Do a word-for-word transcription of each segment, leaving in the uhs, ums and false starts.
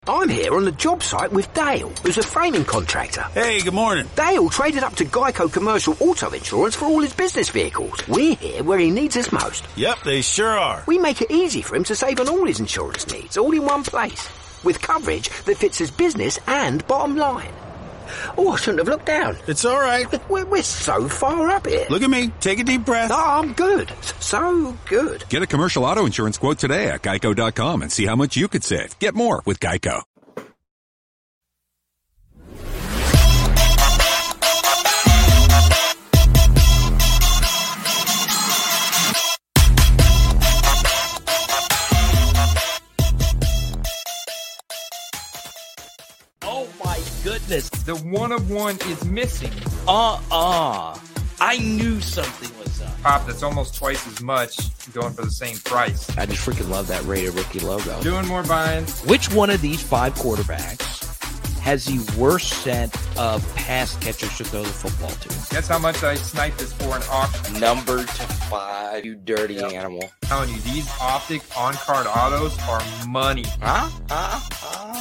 I'm here on the job site with Dale, who's a framing contractor. Hey, good morning. Dale traded up to Geico Commercial Auto Insurance for all his business vehicles. We're here where he needs us most. Yep, they sure are. We make it easy for him to save on all his insurance needs, all in one place, with coverage that fits his business and bottom line. Oh, I shouldn't have looked down. It's all right. We're, we're so far up here. Look at me. Take a deep breath. Oh, I'm good. So good. Get a commercial auto insurance quote today at geico dot com and see how much you could save. Get more with Geico. Oh my goodness. The one of one is missing. Uh-uh. I knew something was up. Pop, that's almost twice as much going for the same price. I just freaking love that Raider rookie logo. Doing more buying. Which one of these five quarterbacks has the worst set of pass catchers to throw the football to? Guess how much I sniped this for an auction? Number to five, you dirty yep. animal. I'm telling you, these Optic on-card autos are money. Huh? Huh? Huh?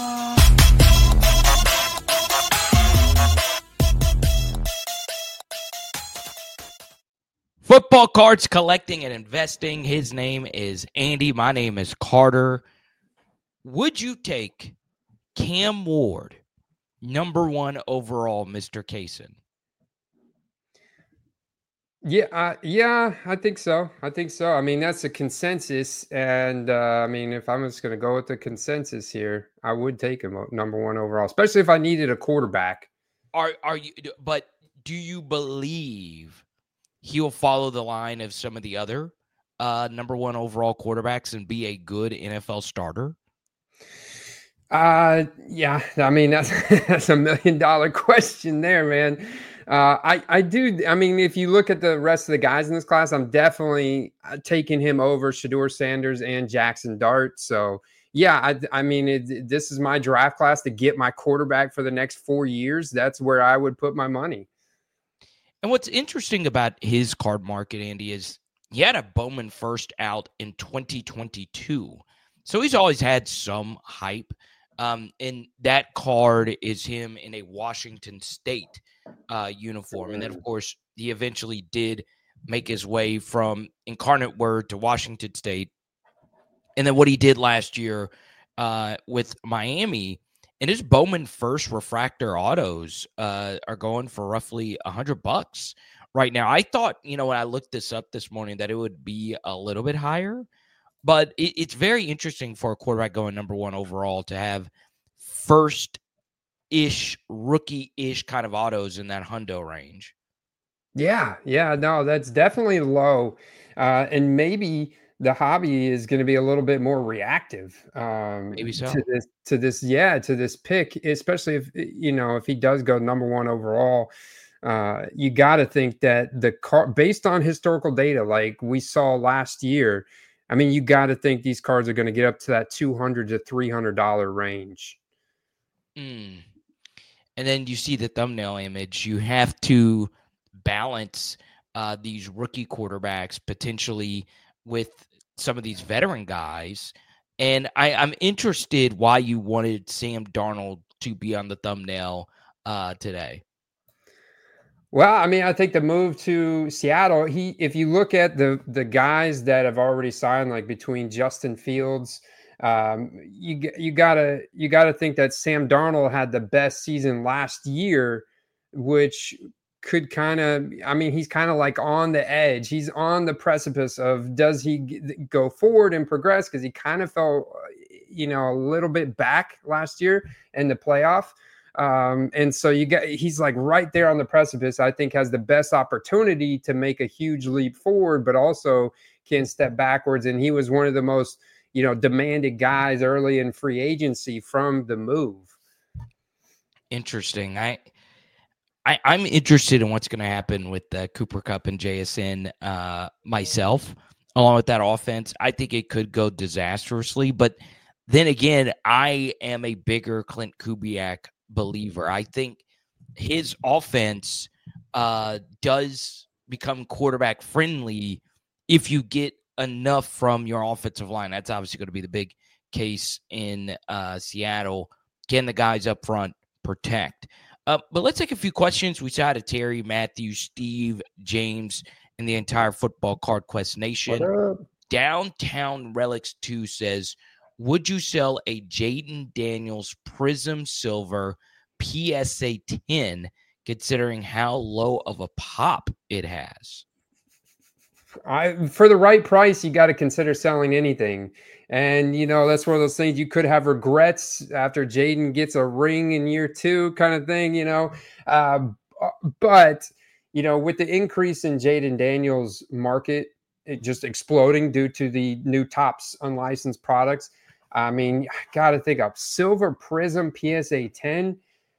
Football cards collecting and investing. His name is Andy. My name is Carter. Would you take Cam Ward, number one overall, Mister Kaysen? Yeah, uh, yeah, I think so. I think so. I mean, that's a consensus. And, uh, I mean, if I'm just going to go with the consensus here, I would take him number one overall, especially if I needed a quarterback. Are are you? But do you believe he'll follow the line of some of the other uh, number one overall quarterbacks and be a good N F L starter? Uh, yeah, I mean, that's, that's a million dollar question there, man. Uh, I, I do. I mean, if you look at the rest of the guys in this class, I'm definitely taking him over Shedeur Sanders and Jackson Dart. So yeah, I, I mean, it, this is my draft class to get my quarterback for the next four years. That's where I would put my money. And what's interesting about his card market, Andy, is he had a Bowman first out in twenty twenty-two. So he's always had some hype. Um, and that card is him in a Washington State uh, uniform. And then, of course, he eventually did make his way from Incarnate Word to Washington State. And then what he did last year uh, with Miami, and his Bowman first refractor autos uh, are going for roughly a hundred bucks right now. I thought, you know, when I looked this up this morning, that it would be a little bit higher, but it, it's very interesting for a quarterback going number one overall to have first-ish, rookie-ish kind of autos in that hundo range. Yeah, yeah, no, that's definitely low, uh, and maybe the hobby is going to be a little bit more reactive um, Maybe so. to this, to this, yeah, to this pick, especially if, you know, if he does go number one overall, uh, you got to think that the car, based on historical data, like we saw last year, I mean, you got to think these cards are going to get up to that two hundred to three hundred dollars range. Mm. And then you see the thumbnail image. You have to balance uh, these rookie quarterbacks potentially with some of these veteran guys. And I, I'm interested why you wanted Sam Darnold to be on the thumbnail uh, today. Well, I mean, I think the move to Seattle, he, if you look at the the guys that have already signed, like between Justin Fields, um, you you gotta you gotta think that Sam Darnold had the best season last year, which could kind of, I mean, he's kind of like on the edge. He's on the precipice of, does he go forward and progress? Because he kind of fell, you know, a little bit back last year in the playoff. Um, and so you got, he's like right there on the precipice, I think has the best opportunity to make a huge leap forward, but also can step backwards. And he was one of the most, you know, demanded guys early in free agency from the move. Interesting. I, I I'm interested in what's going to happen with uh, Cooper Kupp and J S N uh, myself, along with that offense. I think it could go disastrously, but then again, I am a bigger Clint Kubiak believer. I think his offense uh, does become quarterback friendly if you get enough from your offensive line. That's obviously going to be the big case in uh, Seattle. Can the guys up front protect? Uh, but let's take a few questions. We saw to Terry, Matthew, Steve, James, and the entire Football Card Quest Nation. Downtown Relics two says, would you sell a Jayden Daniels Prism Silver P S A ten considering how low of a pop it has? I, for the right price, you got to consider selling anything. And, you know, that's one of those things you could have regrets after Jayden gets a ring in year two kind of thing, you know. Uh, but, you know, with the increase in Jayden Daniels market, it just exploding due to the new Topps unlicensed products. I mean, I got to think of Silver Prism P S A ten.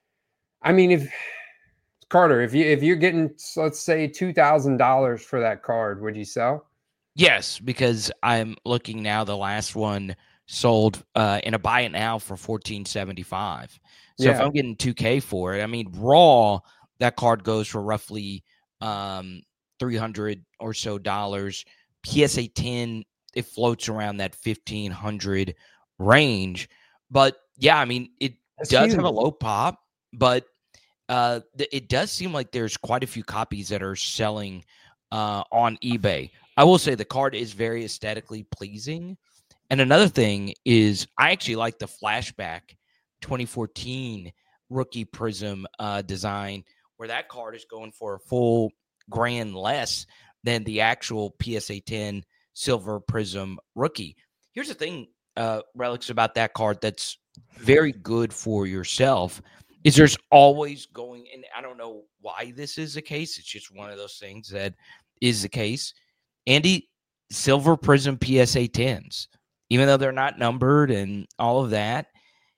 I mean, if Carter, if you if you're getting, let's say, two thousand dollars for that card, would you sell? Yes, because I'm looking now. The last one sold uh, in a buy it now for fourteen seventy-five. So Yeah. if I'm getting two K for it, I mean, raw, that card goes for roughly um, three hundred or so dollars. P S A ten, it floats around that fifteen hundred range. But yeah, I mean, it That's does huge. have a low pop, but uh, th- it does seem like there's quite a few copies that are selling uh, on eBay. I will say the card is very aesthetically pleasing. And another thing is I actually like the flashback twenty fourteen rookie Prism uh, design, where that card is going for a full grand less than the actual P S A ten Silver Prism rookie. Here's the thing, uh, Relics, about that card that's very good for yourself is there's always going, and I don't know why this is the case. It's just one of those things that is the case. Andy, Silver Prism P S A tens, even though they're not numbered and all of that,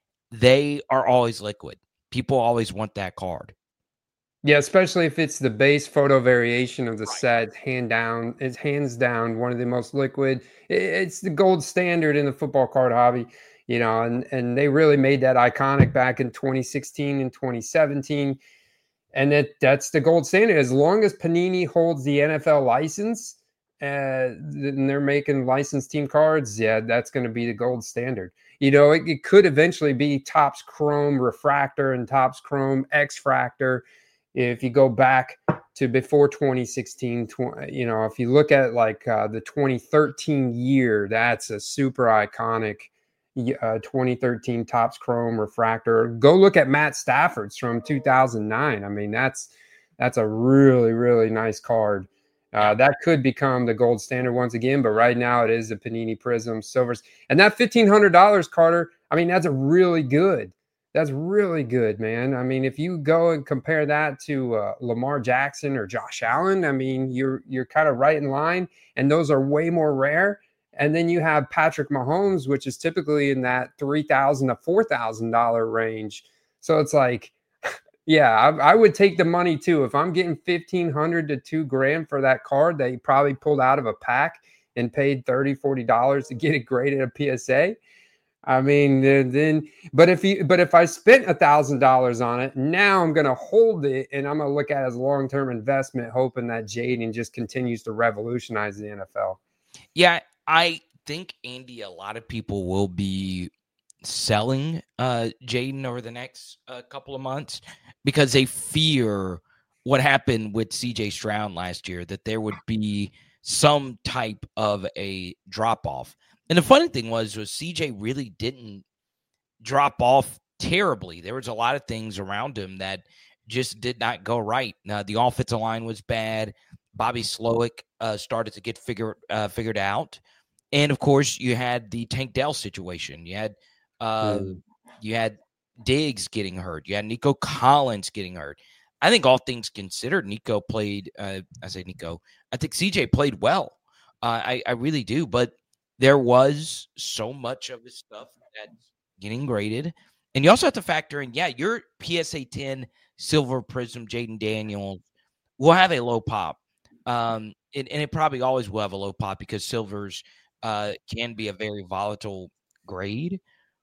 they are always liquid. People always want that card. Yeah, especially if it's the base photo variation of the Right. set, hand down, it's hands down one of the most liquid. It, it's the gold standard in the football card hobby, you know, and and they really made that iconic back in twenty sixteen and twenty seventeen. And that that's the gold standard. As long as Panini holds the N F L license, uh, and they're making licensed team cards, yeah, that's going to be the gold standard. You know, it, it could eventually be Topps Chrome Refractor and Topps Chrome X-Fractor. If you go back to before twenty sixteen, twenty, you know, if you look at like uh, the twenty thirteen year, that's a super iconic uh, twenty thirteen Topps Chrome Refractor. Go look at Matt Stafford's from two thousand nine. I mean, that's that's a really, really nice card. Uh, that could become the gold standard once again, but right now it is the Panini Prism Silvers. And that fifteen hundred dollars, Carter, I mean, that's a really good. That's really good, man. I mean, if you go and compare that to uh, Lamar Jackson or Josh Allen, I mean, you're you're kind of right in line, and those are way more rare. And then you have Patrick Mahomes, which is typically in that three thousand dollars to four thousand dollars range. So it's like, yeah, I, I would take the money too. If I'm getting fifteen hundred dollars to two grand for that card that you probably pulled out of a pack and paid thirty dollars, forty dollars to get it graded a P S A, I mean, then, but if you, but if I spent a thousand dollars on it, now I'm going to hold it and I'm going to look at it as a long-term investment, hoping that Jayden just continues to revolutionize the N F L. Yeah, I think, Andy, a lot of people will be selling uh, Jayden over the next uh, couple of months because they fear what happened with C J Stroud last year, that there would be some type of a drop-off. And the funny thing was, was C J really didn't drop off terribly. There was a lot of things around him that just did not go right. Now, the offensive line was bad. Bobby Slowick uh, started to get figured uh, figured out. And, of course, you had the Tank Dell situation. You had uh, mm. you had Diggs getting hurt. You had Nico Collins getting hurt. I think all things considered, Nico played uh, – I say Nico. I think C J played well. Uh, I, I really do. But there was so much of his stuff that's getting graded. And you also have to factor in, yeah, your P S A ten Silver Prism Jayden Daniels will have a low pop. Um, and, and it probably always will have a low pop because silvers uh, can be a very volatile grade.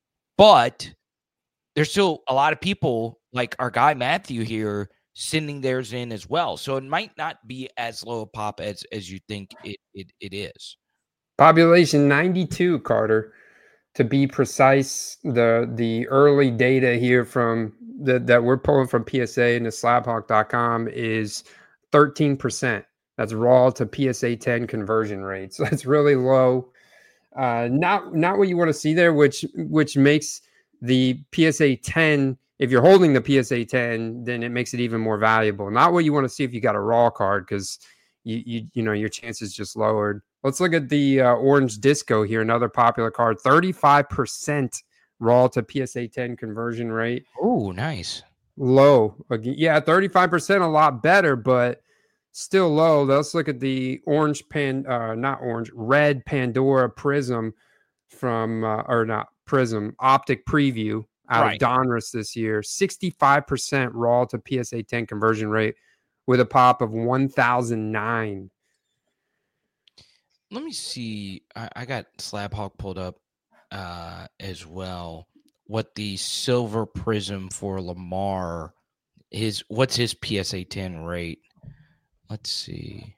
But there's still a lot of people, like our guy Matthew here, sending theirs in as well. So it might not be as low a pop as, as you think it, it, it is. Population ninety-two, Carter. to be precise, the the early data here from the, that we're pulling from P S A and the slabhawk dot com is thirteen percent. That's raw to P S A ten conversion rate. So that's really low. Uh, not not what you want to see there, which which makes the P S A ten, if you're holding the P S A ten, then it makes it even more valuable. Not what you want to see if you got a raw card, because you you you know your chances just lowered. Let's look at the uh, Orange Disco here, another popular card. thirty-five percent raw to P S A ten conversion rate. Oh, nice. Low. Again, yeah, thirty-five percent, a lot better, but still low. Let's look at the orange pan, uh, not orange, red Pandora Prism from, uh, or not Prism, Optic Preview out Right. of Donruss this year. sixty-five percent raw to P S A ten conversion rate with a pop of one thousand nine. Let me see. I, I got Slabhawk pulled up uh, as well. What the Silver Prism for Lamar, his what's his P S A ten rate? Let's see.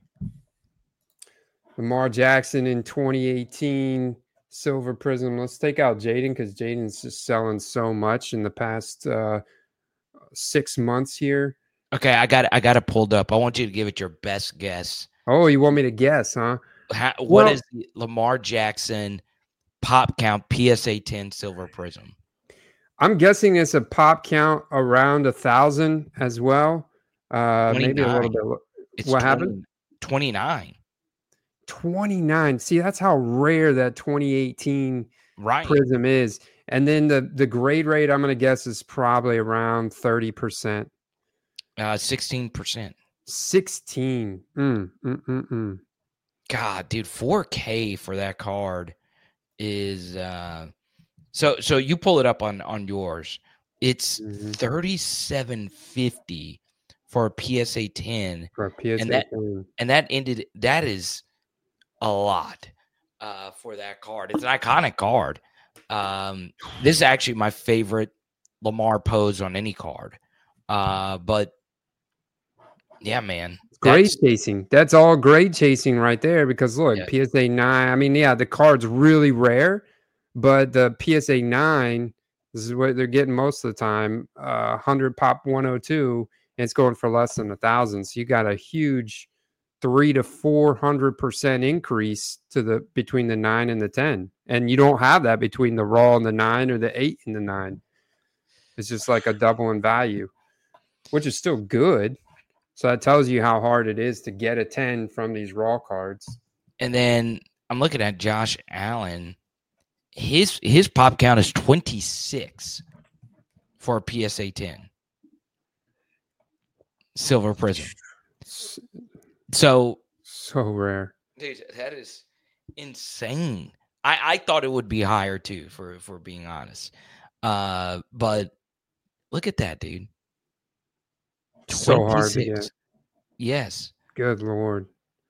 Lamar Jackson in twenty eighteen, Silver Prism. Let's take out Jaden, because Jaden's just selling so much in the past uh, six months here. Okay, I got it. I got it pulled up. I want you to give it your best guess. Oh, you want me to guess, huh? How, what Well- is the Lamar Jackson pop count P S A ten Silver Prism? I'm guessing it's a pop count around a thousand as well. Uh, maybe a little twenty-nine. bit. lo- It's What happened? twenty-nine. twenty-nine. See, that's how rare that twenty eighteen Right. Prism is. And then the, the grade rate, I'm going to guess, is probably around thirty percent. Uh, sixteen percent. sixteen. Mm, mm, mm, mm. God, dude, four K for that card is uh so so you pull it up on on yours. It's Mhm. thirty-seven fifty for a P S A ten, For a P S A And that- ten. and that ended that is a lot uh for that card. It's an iconic card. Um this is actually my favorite Lamar pose on any card. Uh but yeah, man. Grade That's- chasing. That's all grade chasing right there, because look, Yeah. P S A nine. I mean, yeah, the card's really rare, but the P S A nine, this is what they're getting most of the time. Uh, one hundred pop one oh two, and it's going for less than a thousand. So you got a huge three to four hundred percent increase to the between the nine and the ten, and you don't have that between the raw and the nine or the eight and the nine. It's just like a double in value, which is still good. So that tells you how hard it is to get a ten from these raw cards. And then I'm looking at Josh Allen. His his pop count is twenty-six for a P S A ten. Silver Prism. S- So, So rare. dude, that is insane. I, I thought it would be higher too, for for being honest. Uh, but look at that, dude. So hard to twenty-six. get. Yes. Good Lord.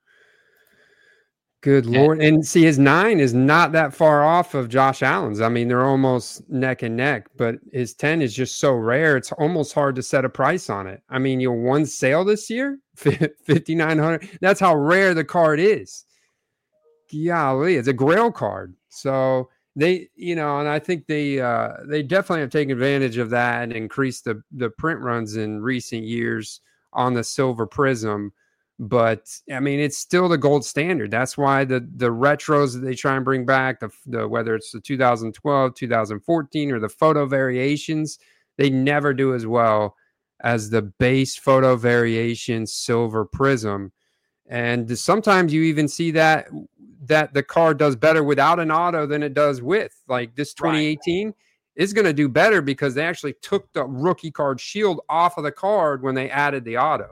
Good Yeah. Lord. And see, his nine is not that far off of Josh Allen's. I mean, they're almost neck and neck, but his ten is just so rare. It's almost hard to set a price on it. I mean, your one sale this year, fifty-nine hundred. That's how rare the card is. Golly, it's a grail card. So they, you know, and I think they uh, they definitely have taken advantage of that and increased the the print runs in recent years on the Silver Prism. But I mean, it's still the gold standard. That's why the the retros that they try and bring back, the, the whether it's the two thousand twelve, two thousand fourteen, or the photo variations, they never do as well as the base photo variation Silver Prism. And sometimes you even see that that the card does better without an auto than it does with. Like this twenty eighteen is going to do better because they actually took the rookie card shield off of the card when they added the auto.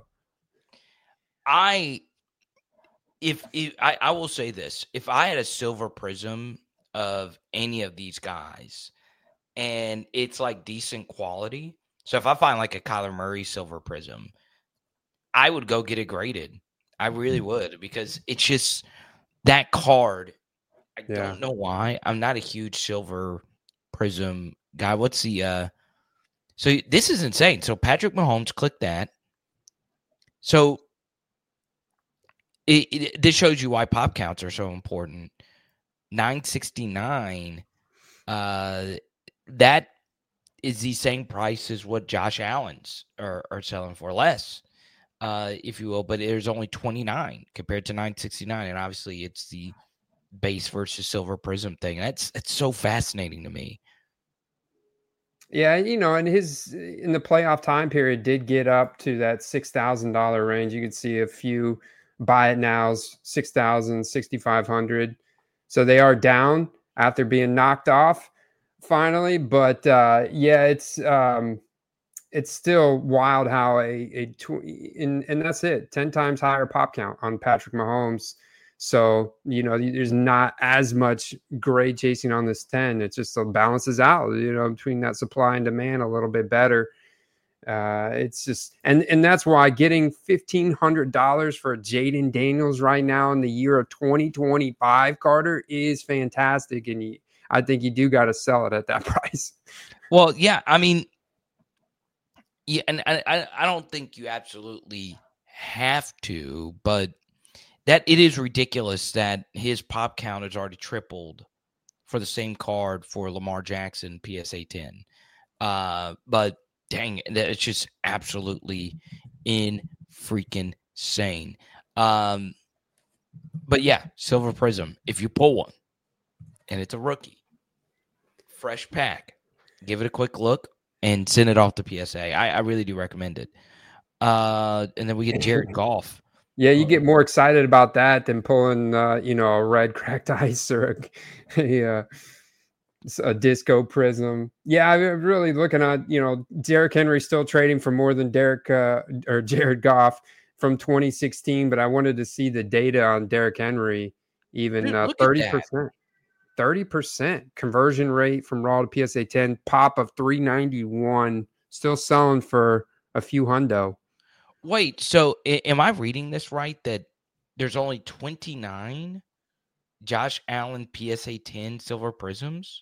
I if, if I, I will say this, if I had a Silver Prism of any of these guys and it's like decent quality, so if I find like a Kyler Murray Silver Prism, I would go get it graded. I really would, because it's just that card. I Yeah. don't know why. I'm not a huge Silver Prism guy. What's the uh so this is insane. So Patrick Mahomes, click that. So It, it, this shows you why pop counts are so important. nine sixty-nine Uh, that is the same price as what Josh Allen's are, are selling for, less, uh, if you will. But there's only twenty-nine compared to nine sixty-nine, and obviously it's the base versus silver prism thing. That's that's so fascinating to me. Yeah, you know, and his in the playoff time period did get up to that six thousand dollar range. You could see a few buy it nows, six thousand, sixty five hundred. So they are down after being knocked off finally. But uh, yeah, it's um, it's still wild how a a tw- and and that's it, ten times higher pop count on Patrick Mahomes. So, you know, there's not as much grade chasing on this ten. It just balances out, you know, between that supply and demand a little bit better. Uh, it's just, and and that's why getting fifteen hundred dollars for Jaden Daniels right now in the year of twenty twenty-five, Carter, is fantastic. And you, I think you do got to sell it at that price. Well, yeah, I mean, yeah, and I, I don't think you absolutely have to, but that it is ridiculous that his pop count has already tripled for the same card for Lamar Jackson P S A ten. Uh, but dang, it's just absolutely in freaking sane. Um, but yeah, Silver Prism, if you pull one and it's a rookie, fresh pack, give it a quick look and send it off to P S A. I, I really do recommend it. Uh, and then we get Jared Goff. Yeah, you get more excited about that than pulling, uh, you know, a red cracked ice or a, a, a disco prism. Yeah, I'm really looking at, you know, Derrick Henry still trading for more than Derek uh, or Jared Goff from twenty sixteen, but I wanted to see the data on Derrick Henry, even Dude, uh, thirty percent. thirty percent conversion rate from raw to P S A ten, pop of three ninety-one, still selling for a few hundo. Wait, so am I reading this right that there's only twenty-nine Josh Allen P S A ten silver prisms?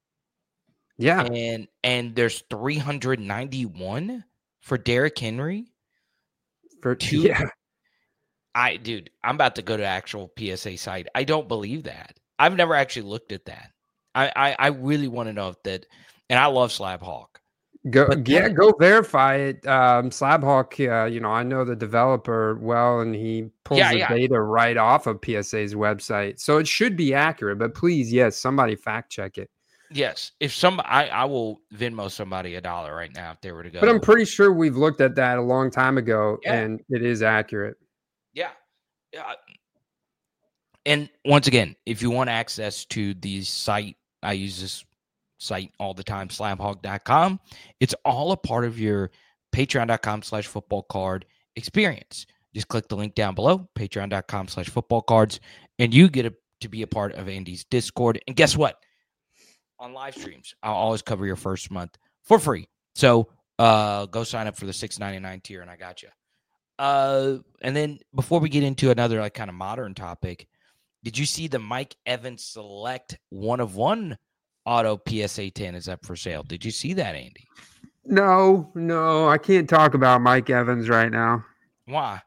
Yeah. And and there's three hundred ninety-one for Derrick Henry? For two? Yeah. I dude, I'm about to go to actual P S A site. I don't believe that. I've never actually looked at that. I I, I really want to know if that, and I love Slab Hawk. Go But yeah, that- go verify it. Um, Slabhawk, uh, you know, I know the developer well, and he pulls Yeah, the yeah. data right off of P S A's website, so it should be accurate. But please, yes, somebody fact check it. Yes, if some, I, I will Venmo somebody a dollar right now if they were to go. But I'm pretty sure we've looked at that a long time ago, Yeah. and it is accurate. Yeah. Yeah. And once again, if you want access to the site, I use this site all the time, slab hog dot com. It's all a part of your patreon dot com slash football card experience. Just click the link down below, patreon dot com slash football cards, and you get a, to be a part of Andy's Discord. And guess what? On live streams, I'll always cover your first month for free. So uh, go sign up for the six ninety-nine tier, and I got you. Uh, and then before we get into another like kind of modern topic, did you see the Mike Evans Select one of one auto P S A ten is up for sale? Did you see that, Andy? No, no, I can't talk about Mike Evans right now. Why?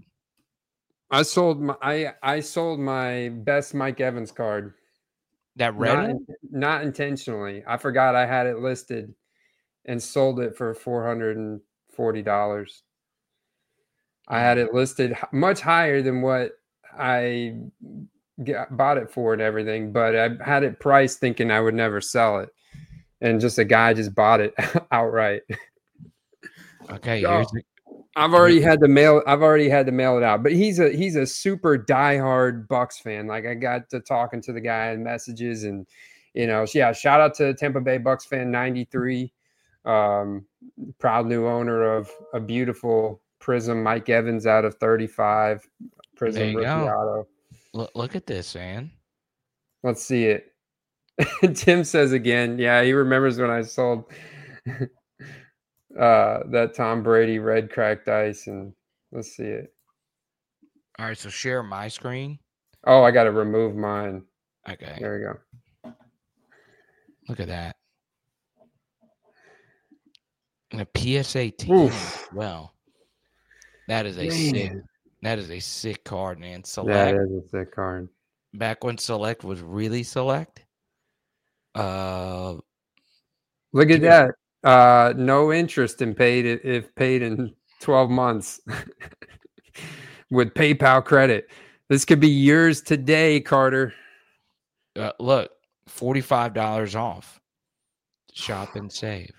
I sold my I, I sold my best Mike Evans card. That red Not, one? not intentionally. I forgot I had it listed and sold it for four hundred forty dollars. I had it listed h- much higher than what I got, bought it for and everything, but I had it priced thinking I would never sell it. And just a guy just bought it outright. Okay, So, here's the, I've already had to mail I've already had to mail it out. But he's a he's a super diehard Bucks fan. Like I got to talking to the guy in messages, and you know, yeah, shout out to Tampa Bay Bucks fan ninety-three. Um, proud new owner of a beautiful Prism Mike Evans out of thirty-five. Prism There you rookie go. auto. look, look at this, man. Let's see it. Tim says again, yeah, he remembers when I sold uh that Tom Brady red cracked ice, and let's see it. All right, so share my screen. Oh, I got to remove mine. Okay, There we go. look at that. And a P S A ten. Oof. Well, that is a Man. sick. That is a sick card, man. That Select is a sick card. back when Select was really Select. Uh, Look at Dude. that. Uh, no interest in paid i- if paid in twelve months with PayPal credit. This could be yours today, Carter. uh, look, forty-five dollars off. Shop and save.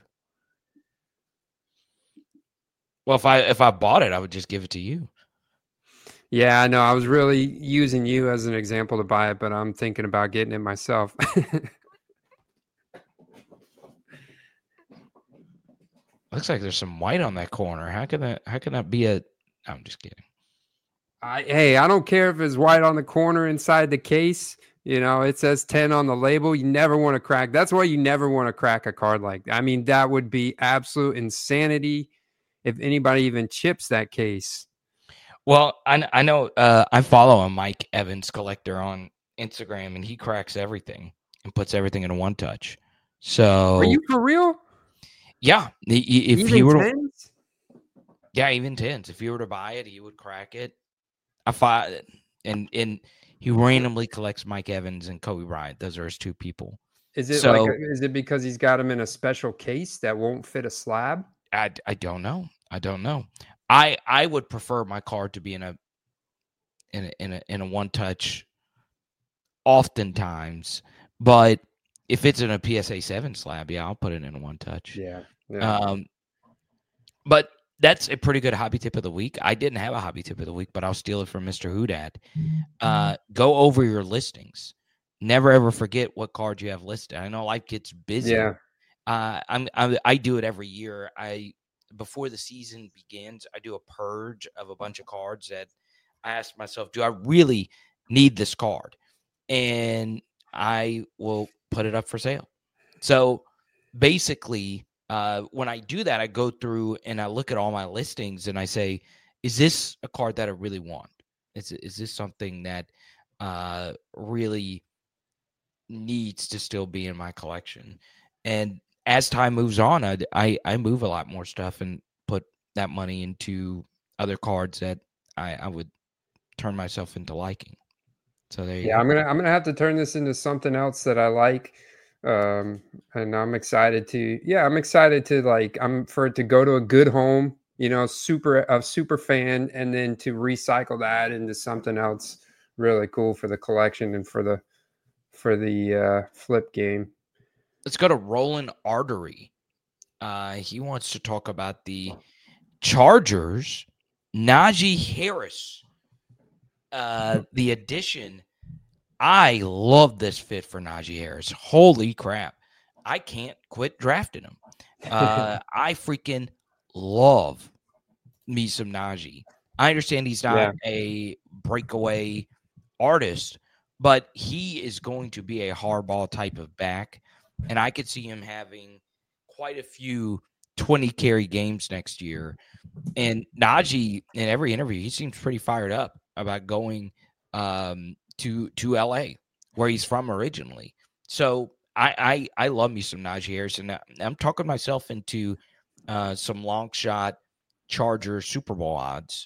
Well, if I if I bought it, I would just give it to you. Yeah, I know. I was really using you as an example to buy it, but I'm thinking about getting it myself. Looks like there's some white on that corner. How can that? How can that be a? I'm just kidding. I, hey, I don't care if it's white on the corner inside the case. You know, it says ten on the label. You never want to crack. That's why you never want to crack a card like that. I mean, that would be absolute insanity if anybody even chips that case. Well, I I know uh, I follow a Mike Evans collector on Instagram, and he cracks everything and puts everything in one touch. So, Are you for real? yeah, he- he- if Even he were, to, tens? yeah, even tens. If you were to buy it, he would crack it. I find and and he randomly collects Mike Evans and Kobe Bryant. Those are his two people. Is it So- like a, is it because he's got them in a special case that won't fit a slab? I, I don't know. I don't know. I I would prefer my card to be in a in a in a in a one touch oftentimes, but if it's in a P S A seven slab, yeah, I'll put it in a one touch. Yeah. yeah. Um, but that's a pretty good hobby tip of the week. I didn't have a hobby tip of the week, but I'll steal it from Mister Hoodad. Uh, go over your listings. Never ever forget what card you have listed. I know life gets busy. yeah. Uh, I'm, I'm I do it every year. I before the season begins, I do a purge of a bunch of cards that I ask myself, do I really need this card? And I will put it up for sale. So basically, uh, when I do that, I go through and I look at all my listings and I say, is this a card that I really want? Is is this something that uh, really needs to still be in my collection? And as time moves on, I, I, I move a lot more stuff and put that money into other cards that I, I would turn myself into liking. So there you Yeah, go. I'm gonna I'm gonna have to turn this into something else that I like. Um, and I'm excited to yeah, I'm excited to like I'm for it to go to a good home, you know, super a super fan, and then to recycle that into something else really cool for the collection and for the for the uh flip game. Let's go to Roland Artery. Uh, he wants to talk about the Chargers, Najee Harris. Uh, the addition. I love this fit for Najee Harris. Holy crap. I can't quit drafting him. Uh, I freaking love me some Najee. I understand he's not Yeah. a breakaway artist, but he is going to be a hardball type of back. And I could see him having quite a few twenty carry games next year. And Najee, in every interview, he seems pretty fired up about going um, to to L A, where he's from originally. So I I, I love me some Najee Harris, and I'm talking myself into uh, some long shot Charger Super Bowl odds.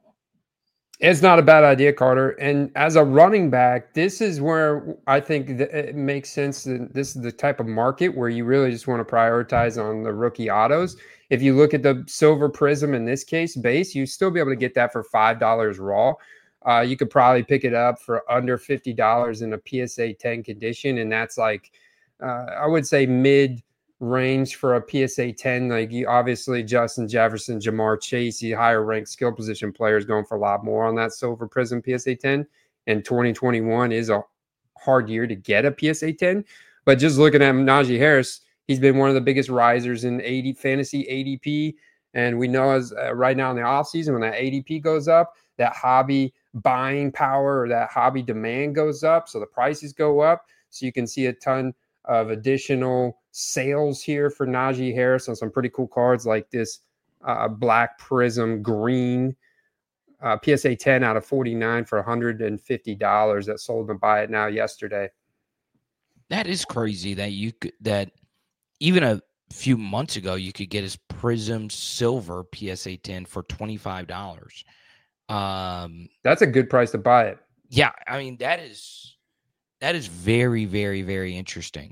It's not a bad idea, Carter. And as a running back, this is where I think that it makes sense that this is the type of market where you really just want to prioritize on the rookie autos. If you look at the Silver Prism in this case, base, you still be able to get that for five dollars raw. Uh, you could probably pick it up for under fifty dollars in a P S A ten condition. And that's like, uh, I would say mid range for a P S A ten. Like you, obviously Justin Jefferson, Jamar Chase, the higher ranked skill position players going for a lot more on that Silver Prism P S A ten. And twenty twenty-one is a hard year to get a P S A ten. But just looking at Najee Harris, he's been one of the biggest risers in A D fantasy A D P. And we know as uh, right now in the offseason, when that A D P goes up, that hobby buying power or that hobby demand goes up. So the prices go up. So you can see a ton of additional sales here for Najee Harris on some pretty cool cards like this uh, Black Prism Green uh, P S A ten out of forty-nine for one hundred fifty dollars that sold to buy it now yesterday. That is crazy that you could, that even a few months ago you could get his Prism Silver P S A ten for twenty-five dollars. Um, That's a good price to buy it. yeah, I mean that is that is very very very interesting.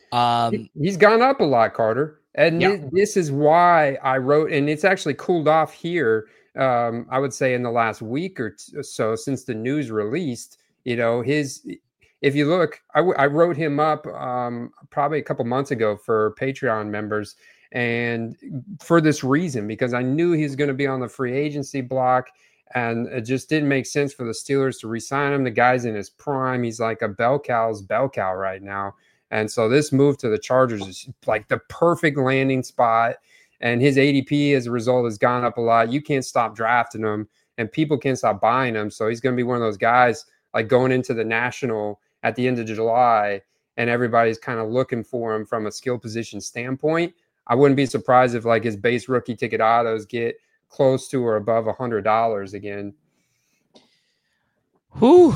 Um, He's gone up a lot, Carter. And Yeah. thi- this is why I wrote, and it's actually cooled off here. Um, I would say in the last week or t- so since the news released, you know, his, if you look, I, w- I wrote him up um, probably a couple months ago for Patreon members. And for this reason, because I knew he was going to be on the free agency block. And it just didn't make sense for the Steelers to re-sign him. The guy's in his prime. He's like a bell cow's bell cow right now. And so this move to the Chargers is like the perfect landing spot. And his A D P as a result has gone up a lot. You can't stop drafting him and people can't stop buying him. So he's going to be one of those guys like going into the National at the end of July and everybody's kind of looking for him from a skill position standpoint. I wouldn't be surprised if like his base rookie ticket autos get close to or above a hundred dollars again. Who?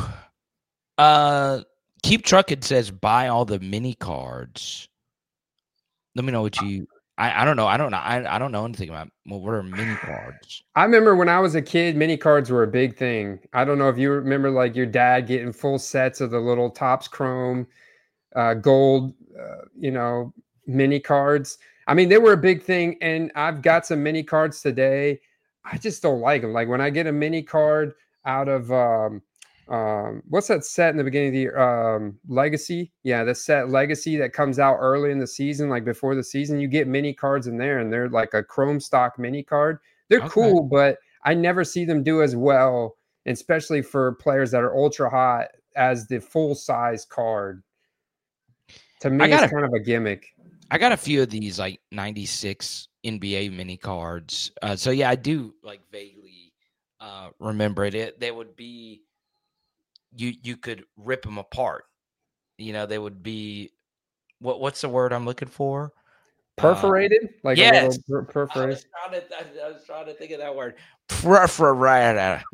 Uh, Keep Trucking says buy all the mini cards. Let me know what you. I, I don't know. I don't know. I, I don't know anything about well, what are mini cards. I remember when I was a kid, mini cards were a big thing. I don't know if you remember like your dad getting full sets of the little Topps Chrome, uh, gold, uh, you know, mini cards. I mean, they were a big thing, and I've got some mini cards today. I just don't like them. Like when I get a mini card out of um, um, what's that set in the beginning of the year? Um, Legacy. Yeah, the set Legacy that comes out early in the season, like before the season. You get mini cards in there, and they're like a chrome stock mini card. They're Okay. cool, but I never see them do as well, especially for players that are ultra hot as the full size card. To me, I gotta- it's kind of a gimmick. I got a few of these like ninety-six N B A mini cards. Uh, so yeah, I do like vaguely uh, remember it. it. They would be you. You could rip them apart. You know, they would be what? What's the word I'm looking for? Perforated, uh, like yes. a little per- perforated. I was, trying to, I, I was trying to think of that word. Perforated.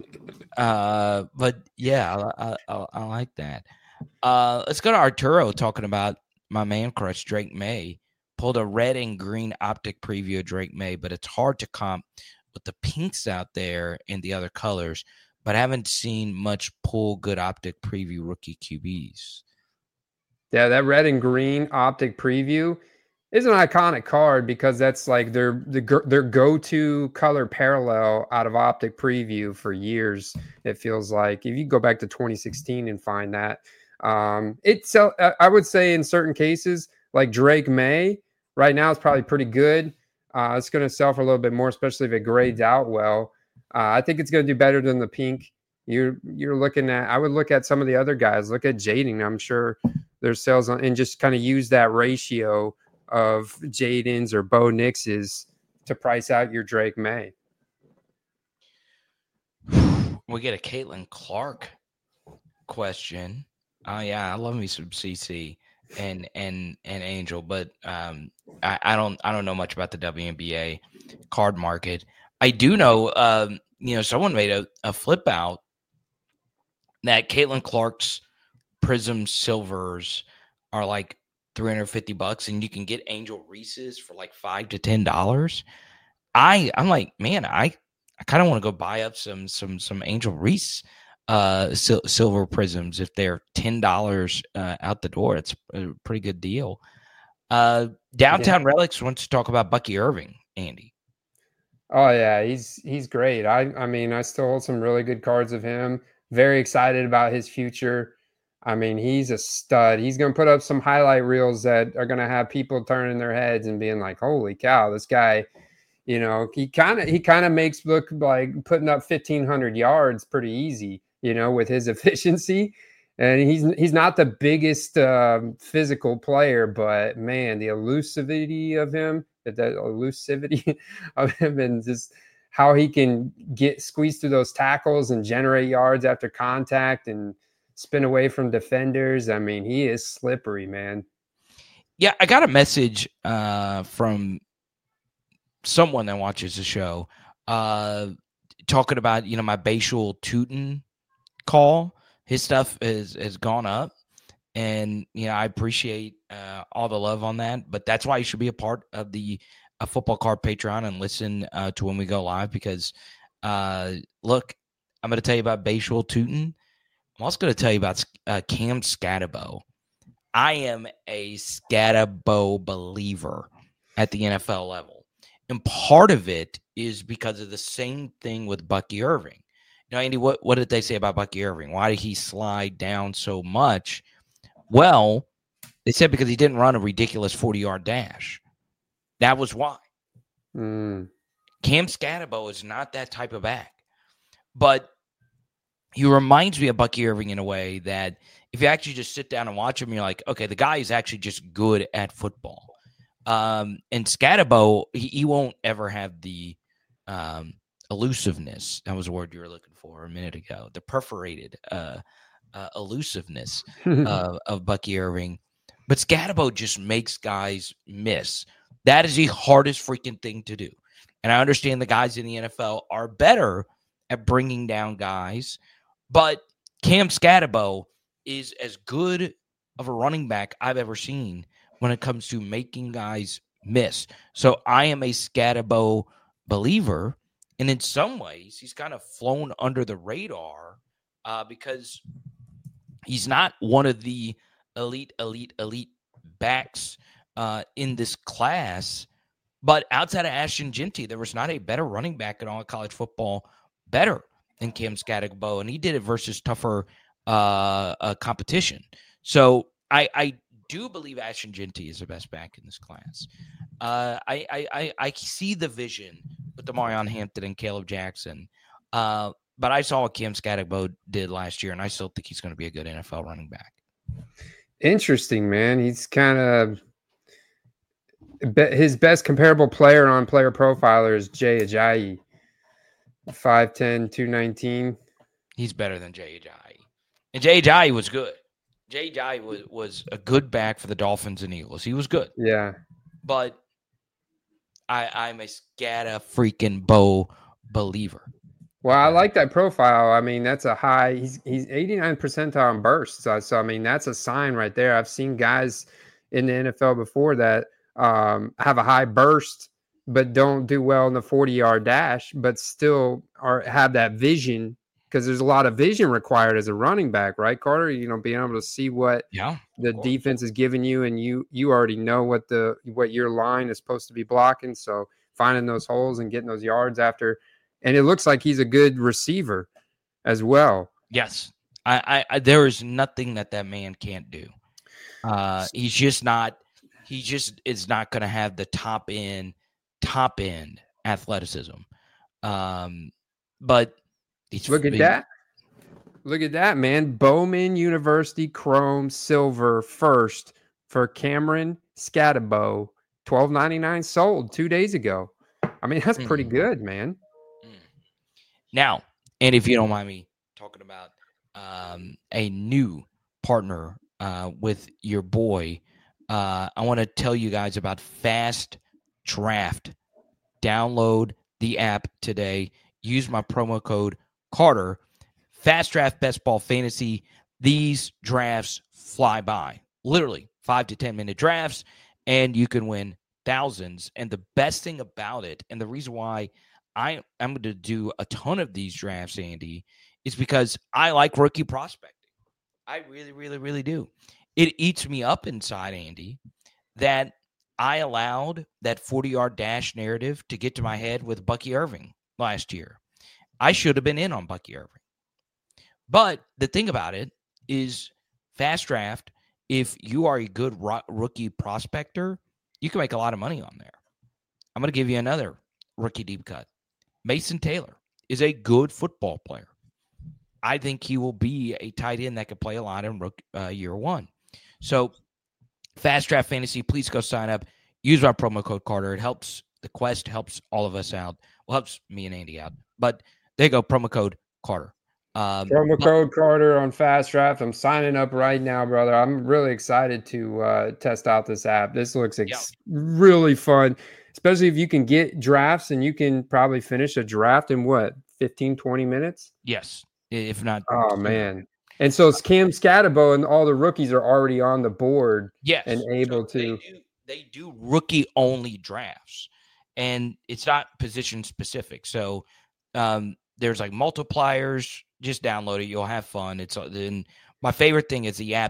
uh, but yeah, I, I, I like that. Uh, let's go to Arturo talking about my man crush, Drake May. Pulled a red and green optic preview of Drake May, but it's hard to comp with the pinks out there and the other colors, but I haven't seen much pull good optic preview rookie Q Bs. Yeah, that red and green optic preview is an iconic card because that's like their the, their go-to color parallel out of optic preview for years. It feels like if you go back to twenty sixteen and find that, um, it's I would say in certain cases like Drake May right now is probably pretty good. Uh, it's going to sell for a little bit more, especially if it grades out well. Uh, I think it's going to do better than the pink. You're you're looking at. I would look at some of the other guys. Look at Jaden. I'm sure there's sales on, and just kind of use that ratio of Jaden's or Bo Nix's to price out your Drake May. We get a Caitlin Clark question. Oh yeah, I love me some C C and and and Angel, but um, I, I don't I don't know much about the W N B A card market. I do know, um, you know, someone made a, a flip out that Caitlin Clark's Prism Silvers are like three hundred fifty bucks, and you can get Angel Reese's for like five to ten dollars. I I'm like, man, I I kind of want to go buy up some some some Angel Reese uh sil- silver prisms if they're ten dollars uh, out the door. It's a pretty good deal. Uh, Downtown yeah. Relics wants to talk about Bucky Irving, Andy. Oh yeah, he's he's great. I I mean, I still hold some really good cards of him. Very excited about his future. I mean, he's a stud. He's going to put up some highlight reels that are going to have people turning their heads and being like, "Holy cow, this guy!" You know, he kind of he kind of makes look like putting up fifteen hundred yards pretty easy. You know, with his efficiency, and he's he's not the biggest uh, physical player, but man, the elusivity of him, that elusivity of him, and just how he can get squeezed through those tackles and generate yards after contact and spin away from defenders. I mean, he is slippery, man. Yeah, I got a message uh, from someone that watches the show uh, talking about, you know, my Bashul Tootin call. His stuff is has gone up, and you know, I appreciate uh, all the love on that. But that's why you should be a part of the a Football Card Patreon and listen uh, to when we go live. Because uh, look, I'm going to tell you about Bashul Tootin. I'm also going to tell you about uh, Cam Scatabo. I am a Scatterbo believer at the N F L level. And part of it is because of the same thing with Bucky Irving. You know, Andy, what, what did they say about Bucky Irving? Why did he slide down so much? Well, they said because he didn't run a ridiculous forty-yard dash. That was why. Mm. Cam Scatterbo is not that type of back. But he reminds me of Bucky Irving in a way that if you actually just sit down and watch him, you're like, okay, the guy is actually just good at football. Um, and Scatterbo, he, he won't ever have the um, elusiveness. That was a word you were looking for a minute ago. The perforated uh, uh, elusiveness uh, of Bucky Irving. But Scatterbo just makes guys miss. That is the hardest freaking thing to do. And I understand the guys in the N F L are better at bringing down guys. But Cam Scatterbo is as good of a running back I've ever seen when it comes to making guys miss. So I am a Scatterbo believer. And in some ways, he's kind of flown under the radar uh, because he's not one of the elite, elite, elite backs uh, in this class. But outside of Ashton Jeanty, there was not a better running back in all of college football better than Cam Scatterbo. And he did it versus tougher uh, uh, competition. So I, I do believe Ashton Jeanty is the best back in this class. Uh, I, I, I, I see the vision with Demarion Hampton and Caleb Jackson. Uh, but I saw what Cam Scatterbo did last year, and I still think he's going to be a good N F L running back. Interesting, man. He's kind of his best comparable player on Player Profiler is Jay Ajayi, five ten, two nineteen. He's better than Jay Ajayi. And Jay Ajayi was good. Jay Ajayi was, was a good back for the Dolphins and Eagles. He was good. Yeah. But I, I'm a Scatta freaking Bo believer. Well, I like that profile. I mean, that's a high. He's he's eighty-nine percentile on bursts. So, so, I mean, that's a sign right there. I've seen guys in the N F L before that um, have a high burst, but don't do well in the forty-yard dash, but still are have that vision because there's a lot of vision required as a running back, right, Carter? You know, being able to see what yeah, the defense is giving you, and you you already know what the what your line is supposed to be blocking. So finding those holes and getting those yards after. And it looks like he's a good receiver as well. Yes. I, I, I there is nothing that that man can't do. Uh, he's just not, he just is not going to have the top end, top end athleticism. Um, but he's, look at he, that. Look at that, man. Bowman University Chrome Silver first for Cameron Scatterbo. twelve ninety-nine sold two days ago. I mean, that's pretty mm-hmm. good, man. Now, and if you don't mind me talking about um, a new partner uh, with your boy, uh, I want to tell you guys about Fast Draft. Download the app today. Use my promo code Carter. Fast Draft Best Ball Fantasy. These drafts fly by. Literally five to ten minute drafts, and you can win thousands. And the best thing about it, and the reason why I, I'm going to do a ton of these drafts, Andy, is because I like rookie prospecting. I really, really, really do. It eats me up inside, Andy, that I allowed that forty-yard dash narrative to get to my head with Bucky Irving last year. I should have been in on Bucky Irving. But the thing about it is Fast Draft, if you are a good ro- rookie prospector, you can make a lot of money on there. I'm going to give you another rookie deep cut. Mason Taylor is a good football player. I think he will be a tight end that could play a lot in rook, uh, year one. So, Fast Draft Fantasy, please go sign up. Use our promo code Carter. It helps the quest, helps all of us out. Well, helps me and Andy out. But there you go, promo code Carter. Um, promo but, code Carter on Fast Draft. I'm signing up right now, brother. I'm really excited to uh, test out this app. This looks ex- yeah. really fun. Especially if you can get drafts and you can probably finish a draft in what, fifteen, twenty minutes? Yes. If not. Oh, man. And so it's Cam Scatterbo and all the rookies are already on the board yes. and able so to. They do, they do rookie-only drafts, and it's not position-specific. So um, there's like multipliers. Just download it. You'll have fun. It's and my favorite thing is the app's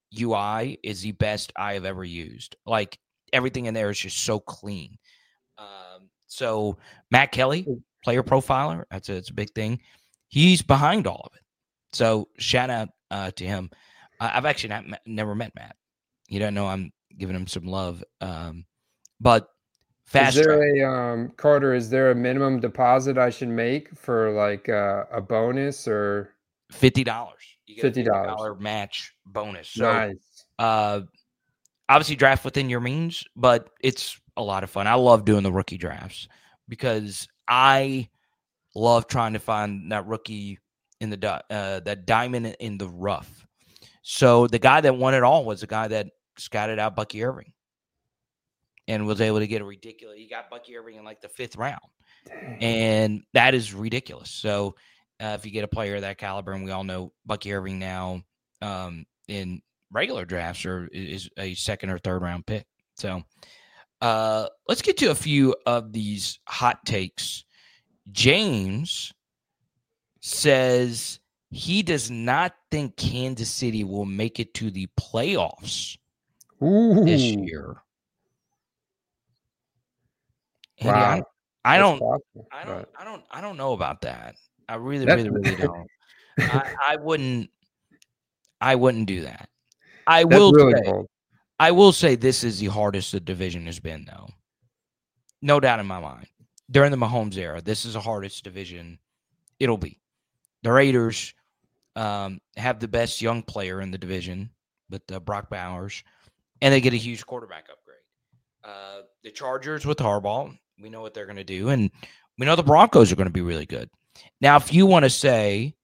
U I is the best I have ever used. Like everything in there is just so clean. Um, so Matt Kelly, player profiler, that's a, it's a big thing. He's behind all of it. So shout out uh, to him. Uh, I've actually not met, never met Matt. You don't know I'm giving him some love. Um, but fast is there track. a um, Carter? Is there a minimum deposit I should make for like uh, a bonus or fifty dollars? You get fifty a dollars fifty dollars match bonus. So nice. uh, obviously draft within your means, but it's a lot of fun. I love doing the rookie drafts because I love trying to find that rookie in the uh, that diamond in the rough. So the guy that won it all was the guy that scouted out Bucky Irving and was able to get a ridiculous. He got Bucky Irving in like the fifth round, Dang. And that is ridiculous. So uh, if you get a player of that caliber, and we all know Bucky Irving now um, in regular drafts or is a second or third round pick. So uh, let's get to a few of these hot takes. James says he does not think Kansas City will make it to the playoffs Ooh. this year. Wow. Andy, I, I don't, possible, I don't, but... I don't, I don't know about that. I really, That's... really, really don't. I, I wouldn't, I wouldn't do that. I That's will really say, cold. I will say this is the hardest the division has been, though. No doubt in my mind. During the Mahomes era, this is the hardest division it'll be. The Raiders um, have the best young player in the division with uh, Brock Bowers, and they get a huge quarterback upgrade. Uh, the Chargers with Harbaugh, we know what they're going to do, and we know the Broncos are going to be really good. Now, if you want to say,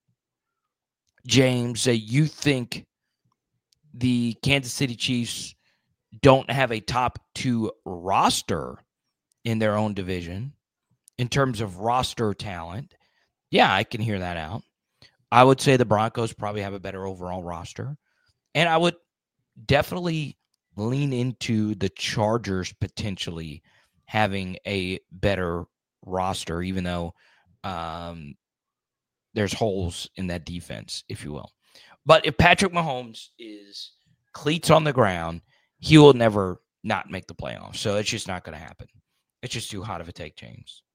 James, that you think the Kansas City Chiefs don't have a top two roster in their own division in terms of roster talent, yeah, I can hear that out. I would say the Broncos probably have a better overall roster. And I would definitely lean into the Chargers potentially having a better roster, even though um, there's holes in that defense, if you will. But if Patrick Mahomes is cleats on the ground, he will never not make the playoffs. So it's just not going to happen. It's just too hot of a take, James.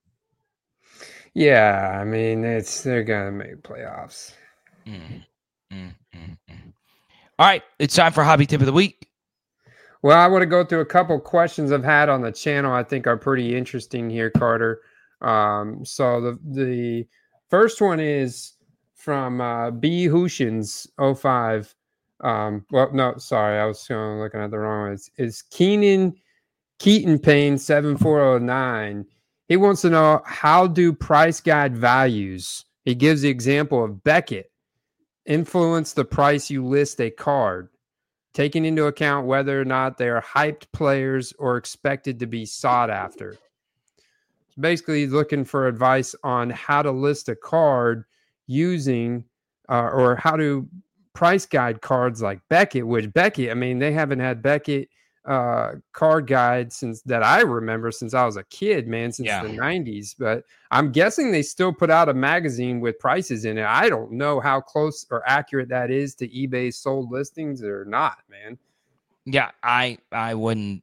Yeah, I mean, it's they're gonna make playoffs. Mm, mm, mm, mm. All right, it's time for Hobby Tip of the Week. Well, I want to go through a couple questions I've had on the channel. I think are pretty interesting here, Carter. Um, so the the first one is from uh, B Hushins oh five. Um, well, no, sorry, I was uh, looking at the wrong one. It's, it's Keenan. Keaton Payne seven four oh nine. He wants to know, how do price guide values, he gives the example of Beckett, influence the price you list a card, taking into account whether or not they are hyped players or expected to be sought after. Basically looking for advice on how to list a card using uh, or how to price guide cards like Beckett, which Beckett, I mean, they haven't had Beckett uh card guide since that I remember since I was a kid, man, since yeah. the nineties. But I'm guessing they still put out a magazine with prices in it. I don't know how close or accurate that is to eBay's sold listings or not, man. Yeah, I I wouldn't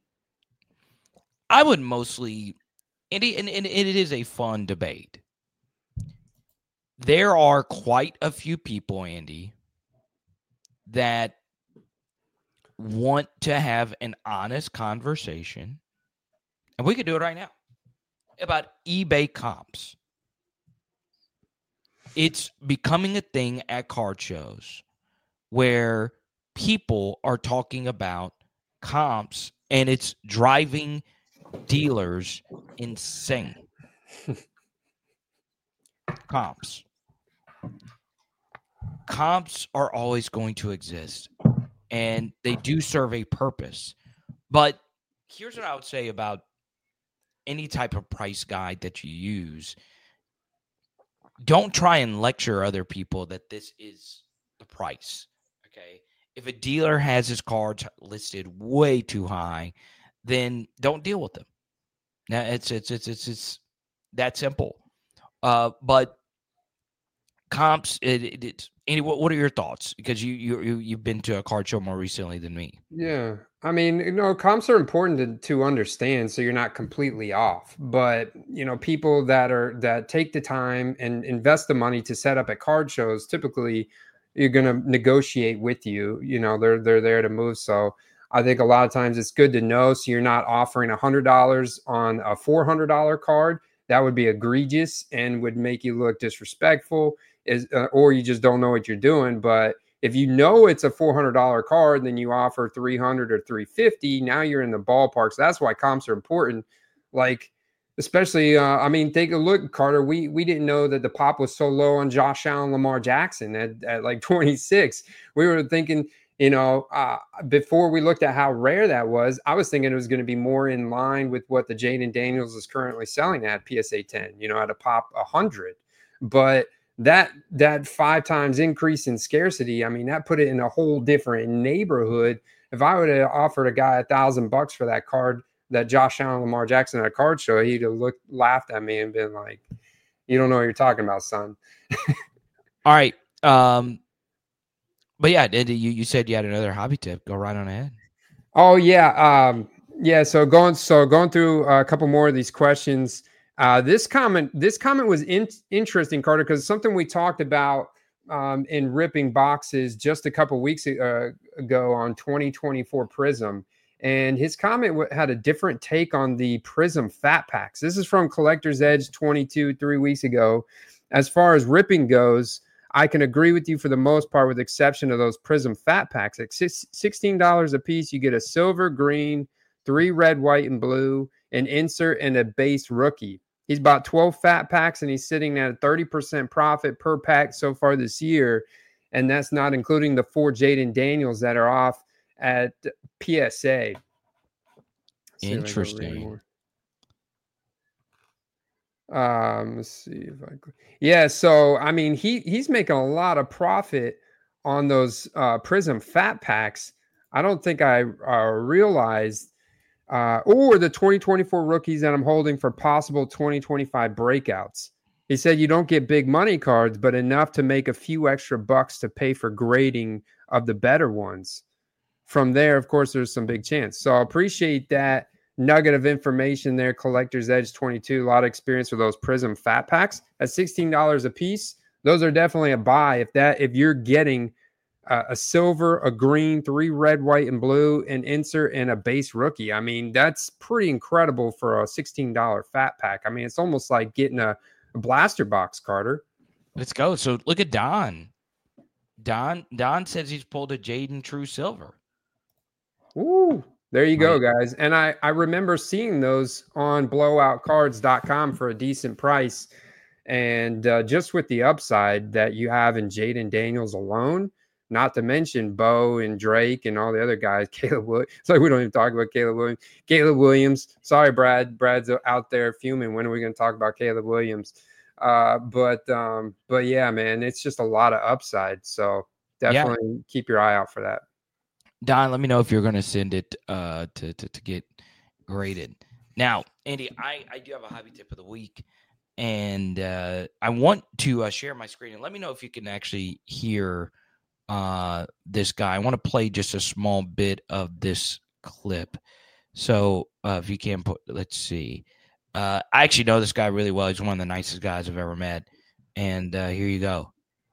I would mostly and it, and, and it is a fun debate. There are quite a few people, Andy, that want to have an honest conversation, and we could do it right now, about eBay comps. It's becoming a thing at card shows where people are talking about comps, and it's driving dealers insane. Comps. Comps are always going to exist. And they do serve a purpose. But here's what I would say about any type of price guide that you use. Don't try and lecture other people that this is the price. Okay. If a dealer has his cards listed way too high, then don't deal with them. Now it's it's it's it's, it's that simple. Uh, but comps. It, it, it's Andy. What, what are your thoughts? Because you you you you've been to a card show more recently than me. Yeah. I mean, you know, comps are important to, to understand so you're not completely off. But, you know, people that are that take the time and invest the money to set up at card shows, typically you're going to negotiate with you. You know, they're they're there to move. So I think a lot of times it's good to know so you're not offering one hundred dollars on a four hundred dollars card. That would be egregious and would make you look disrespectful, is uh, or you just don't know what you're doing. But if you know it's a four hundred dollars card, then you offer three hundred or three fifty. Now you're in the ballpark. So that's why comps are important. Like, especially, uh, I mean, take a look, Carter. We we didn't know that the pop was so low on Josh Allen, Lamar Jackson at, at like twenty-six. We were thinking, you know, uh, before we looked at how rare that was, I was thinking it was going to be more in line with what the Jaden Daniels is currently selling at P S A ten, you know, at a pop one hundred. But that that five times increase in scarcity, I mean, that put it in a whole different neighborhood. If I would have offered a guy a thousand bucks for that card, that Josh Allen, Lamar Jackson at a card show, he'd have looked, laughed at me and been like, "You don't know what you're talking about, son." All right. Um, but yeah, you you said you had another hobby tip. Go right on ahead. Oh yeah, um, yeah. So going so going through a couple more of these questions. Uh, this comment, this comment was in, interesting, Carter, because something we talked about um, in ripping boxes just a couple weeks uh, ago on twenty twenty-four Prism, and his comment w- had a different take on the Prism Fat Packs. This is from Collector's Edge twenty-two, three weeks ago. As far as ripping goes, I can agree with you for the most part, with the exception of those Prism Fat Packs. At sixteen dollars a piece, you get a silver, green, three red, white, and blue, an insert, and a base rookie. He's bought twelve fat packs, and he's sitting at a thirty percent profit per pack so far this year. And that's not including the four Jaden Daniels that are off at P S A. Interesting. Um, let's see if I could. Yeah, so I mean, he he's making a lot of profit on those uh, Prism fat packs. I don't think I uh, realized. Uh, or the twenty twenty-four rookies that I'm holding for possible twenty twenty-five breakouts. He said you don't get big money cards, but enough to make a few extra bucks to pay for grading of the better ones. From there, of course, there's some big chance. So I appreciate that nugget of information there, Collector's Edge twenty-two. A lot of experience with those Prism fat packs at sixteen dollars a piece. Those are definitely a buy if that if you're getting Uh, a silver, a green, three red, white, and blue, an insert, and a base rookie. I mean, that's pretty incredible for a sixteen dollars fat pack. I mean, it's almost like getting a, a blaster box, Carter. Let's go. So look at Don. Don Don says he's pulled a Jaden True Silver. Ooh, there you go, guys. And I, I remember seeing those on blowout cards dot com for a decent price. And uh, just with the upside that you have in Jaden Daniels alone, not to mention Bo and Drake and all the other guys. Caleb Williams. It's like we don't even talk about Caleb Williams. Caleb Williams. Sorry, Brad. Brad's out there fuming. When are we going to talk about Caleb Williams? Uh, but um, but yeah, man, it's just a lot of upside. So definitely yeah. keep your eye out for that. Don, let me know if you're going to send it uh, to, to to get graded. Now, Andy, I, I do have a hobby tip of the week, and uh, I want to uh, share my screen. And let me know if you can actually hear uh this guy. I want to play just a small bit of this clip. So uh if you can put, let's see. Uh I actually know this guy really well. He's one of the nicest guys I've ever met. And uh here you go.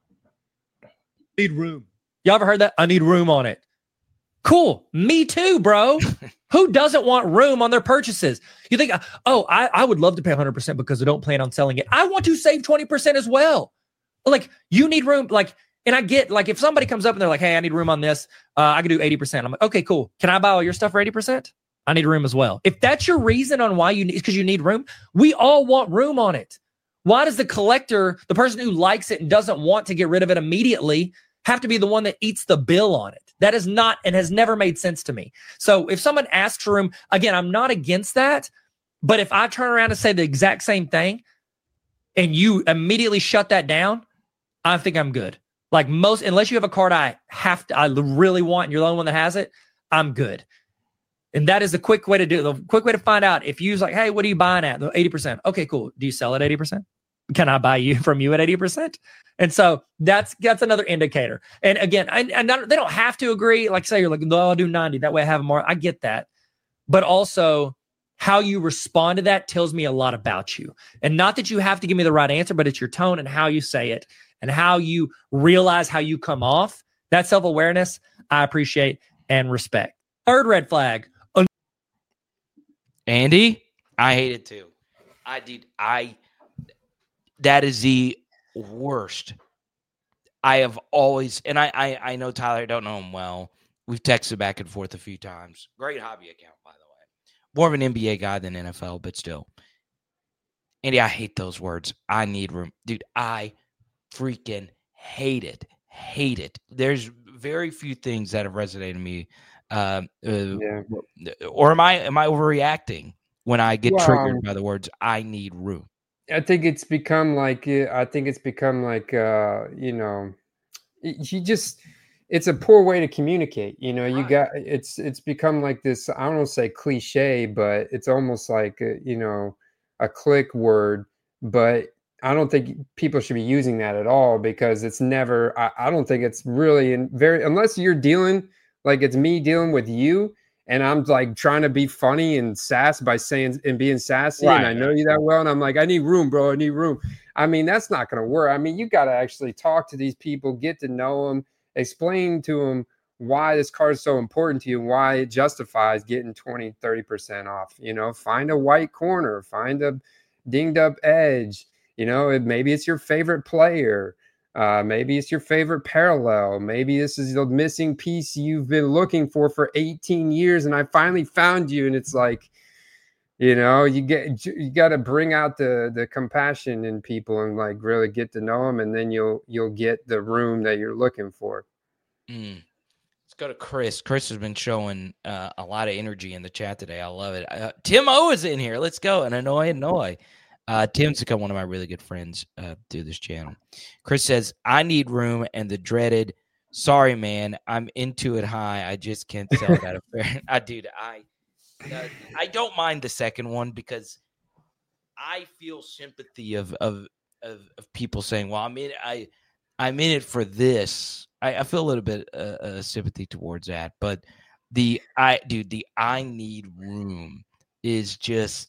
Need room. Y'all ever heard that? I need room on it. Cool. Me too, bro. Who doesn't want room on their purchases? You think, oh, I, I would love to pay one hundred percent because I don't plan on selling it. I want to save twenty percent as well. Like, you need room. Like, and I get, like, if somebody comes up and they're like, hey, I need room on this, uh, I can do eighty percent. I'm like, okay, cool. Can I buy all your stuff for eighty percent? I need room as well. If that's your reason on why you need, because you need room, we all want room on it. Why does the collector, the person who likes it and doesn't want to get rid of it immediately, have to be the one that eats the bill on it? That is not and has never made sense to me. So if someone asks for room, again, I'm not against that. But if I turn around and say the exact same thing and you immediately shut that down, I think I'm good. Like most, unless you have a card I have to, I really want, and you're the only one that has it, I'm good. And that is the quick way to do it. The quick way to find out if you're like, hey, what are you buying at? The eighty percent. Okay, cool. Do you sell at eighty percent? can I buy you from you at eighty percent? And so that's that's another indicator. And again, I, I not, they don't have to agree. Like say you're like, no, I'll do ninety. That way I have more. I get that. But also how you respond to that tells me a lot about you. And not that you have to give me the right answer, but it's your tone and how you say it and how you realize how you come off. That self-awareness, I appreciate and respect. Third red flag. Andy, I hate it too. I did. I, that is the worst. I have always, and I, I, I know Tyler, I don't know him well. We've texted back and forth a few times. Great hobby account, by the way. More of an N B A guy than N F L, but still. Andy, I hate those words. I need room. Dude, I freaking hate it. Hate it. There's very few things that have resonated with me. Uh, uh, yeah. Or am I am I overreacting when I get well, triggered by the words "I need room"? I think it's become like I think it's become like uh, you know, you just it's a poor way to communicate. You know, you got it's it's become like this. I don't want to say cliche, but it's almost like a, you know a click word. But I don't think people should be using that at all because it's never. I, I don't think it's really in very unless you're dealing. Like it's me dealing with you and I'm like trying to be funny and sass by saying and being sassy. Right. And I know you that well. And I'm like, I need room, bro. I need room. I mean, that's not going to work. I mean, you got to actually talk to these people, get to know them, explain to them why this card is so important to you and why it justifies getting twenty, thirty percent off. You know, find a white corner, find a dinged up edge. You know, maybe it's your favorite player. Uh, maybe it's your favorite parallel. Maybe this is the missing piece you've been looking for for eighteen years, and I finally found you. And it's like, you know, you get you got to bring out the the compassion in people and like really get to know them, and then you'll you'll get the room that you're looking for. Mm. Let's go to Chris. Chris has been showing uh, a lot of energy in the chat today. I love it. Uh, Tim O is in here. Let's go. And Annoy, Annoy. Uh, Tim's become one of my really good friends uh, through this channel. Chris says, I need room and the dreaded, sorry, man, I'm into it high. I just can't sell that affair. I, dude, I, uh, I don't mind the second one because I feel sympathy of, of, of, of people saying, well, I'm in, I, I'm in it for this. I, I feel a little bit uh, uh, sympathy towards that, but the, I, dude, the I need room is just,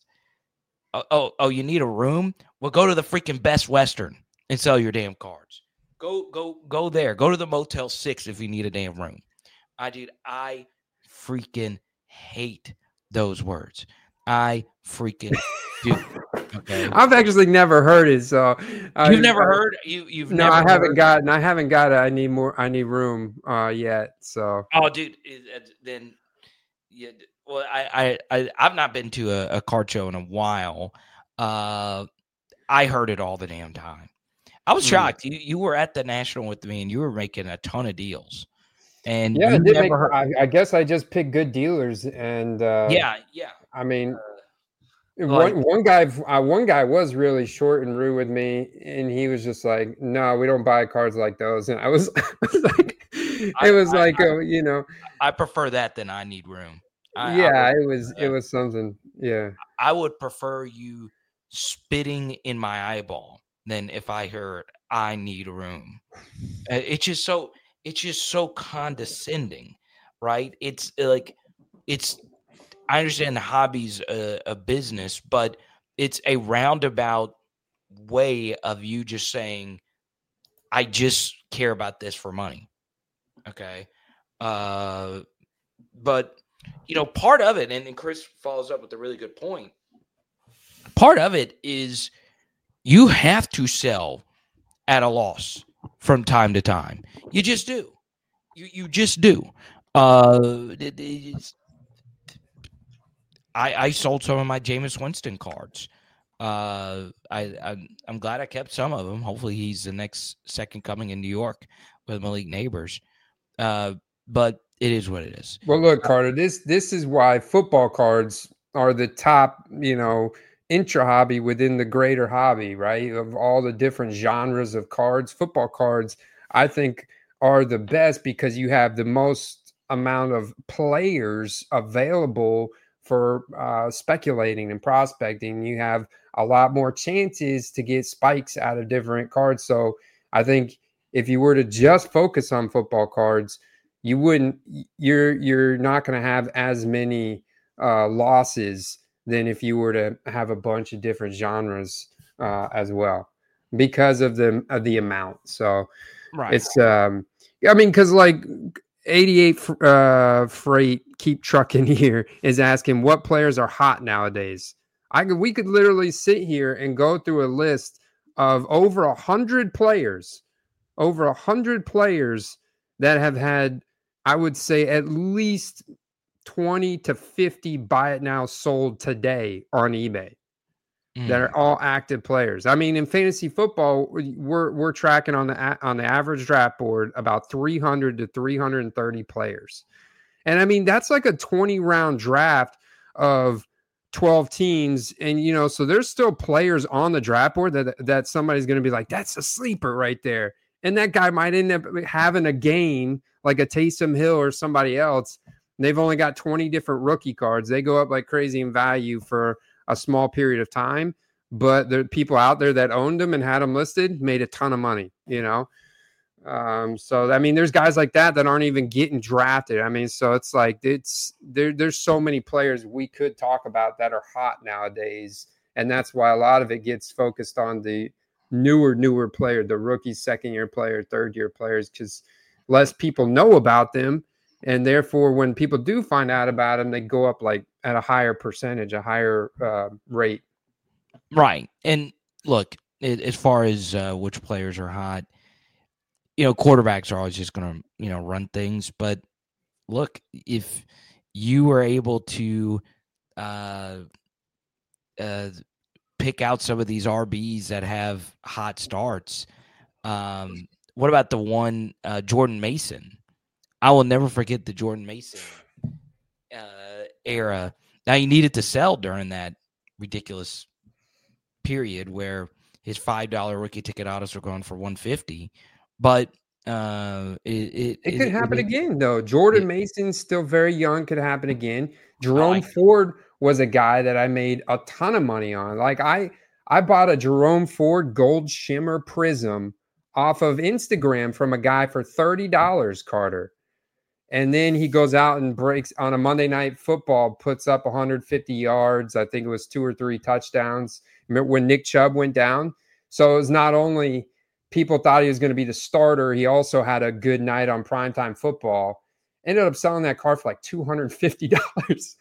Oh, oh, you need a room? Well, go to the freaking Best Western and sell your damn cards. Go, go, go there. Go to the Motel six if you need a damn room. I dude, I freaking hate those words. I freaking do. Okay. I've actually never heard it. So you've I, never I, heard you. You've no, never I haven't heard. gotten. I haven't got it. I need more. I need room uh, yet. So oh, dude, then yeah. Well, I, I, I, I've not been to a, a card show in a while. Uh, I heard it all the damn time. I was shocked. Mm. You you were at the National with me, and you were making a ton of deals. And yeah, you did never make, heard- I, I guess I just picked good dealers. And uh, yeah, yeah. I mean, uh, one one guy uh, one guy was really short and rude with me, and he was just like, "No, we don't buy cards like those." And I was, I was like, I, it was I, like, I, uh, you know, I prefer that than I need room. I, yeah, I would, it was it was something. Yeah, I would prefer you spitting in my eyeball than if I heard I need room. It's just so it's just so condescending, right? It's like it's. I understand the hobby's a, a business, but it's a roundabout way of you just saying, "I just care about this for money." Okay, uh, but. You know, part of it, and, and Chris follows up with a really good point. Part of it is you have to sell at a loss from time to time. You just do. You you just do. Uh, it, it's, I I sold some of my Jameis Winston cards. Uh, I I'm, I'm glad I kept some of them. Hopefully, he's the next second coming in New York with Malik Neighbors. Uh, but. It is what it is. Well, look, Carter, this this is why football cards are the top, you know, intra hobby within the greater hobby, right? Of all the different genres of cards, football cards, I think, are the best because you have the most amount of players available for uh, speculating and prospecting. You have a lot more chances to get spikes out of different cards. So I think if you were to just focus on football cards, you wouldn't, you're, you're not going to have as many uh, losses than if you were to have a bunch of different genres uh, as well, because of the, of the amount. So Right. it's, um, I mean, cause like eighty-eight uh, Freight Keep Trucking here is asking what players are hot nowadays. I could, we could literally sit here and go through a list of over a hundred players, over a hundred players that have had, I would say, at least twenty to fifty buy it now, sold today on eBay. Mm. That are all active players. I mean, in fantasy football, we're we're tracking on the on the average draft board about three hundred to three hundred thirty players. And I mean, that's like a twenty round draft of twelve teams. And, you know, so there's still players on the draft board that, that somebody's going to be like, that's a sleeper right there. And that guy might end up having a game like a Taysom Hill or somebody else. They've only got twenty different rookie cards. They go up like crazy in value for a small period of time, but the people out there that owned them and had them listed made a ton of money, you know? Um, so, I mean, there's guys like that that aren't even getting drafted. I mean, so it's like, it's there, there's so many players we could talk about that are hot nowadays. And that's why a lot of it gets focused on the newer, newer player, the rookie, second year player, third year players, because less people know about them. And therefore, when people do find out about them, they go up like at a higher percentage, a higher uh, rate. Right. And look, it, as far as uh, which players are hot, you know, quarterbacks are always just going to, you know, run things. But look, if you were able to uh, uh, pick out some of these R Bs that have hot starts, um, what about the one, uh, Jordan Mason? I will never forget the Jordan Mason uh, era. Now, he needed to sell during that ridiculous period where his five dollar rookie ticket autos were going for one hundred fifty dollars. But uh, it, it, it could it, happen it, again, though. Jordan it, Mason's still very young, could happen again. Jerome Ford was a guy that I made a ton of money on. Like I, I bought a Jerome Ford Gold Shimmer Prism off of Instagram from a guy for thirty dollars, Carter. And then he goes out and breaks on a Monday Night Football, puts up one hundred fifty yards. I think it was two or three touchdowns when Nick Chubb went down. So it was not only people thought he was going to be the starter, he also had a good night on primetime football. Ended up selling that car for like two hundred fifty dollars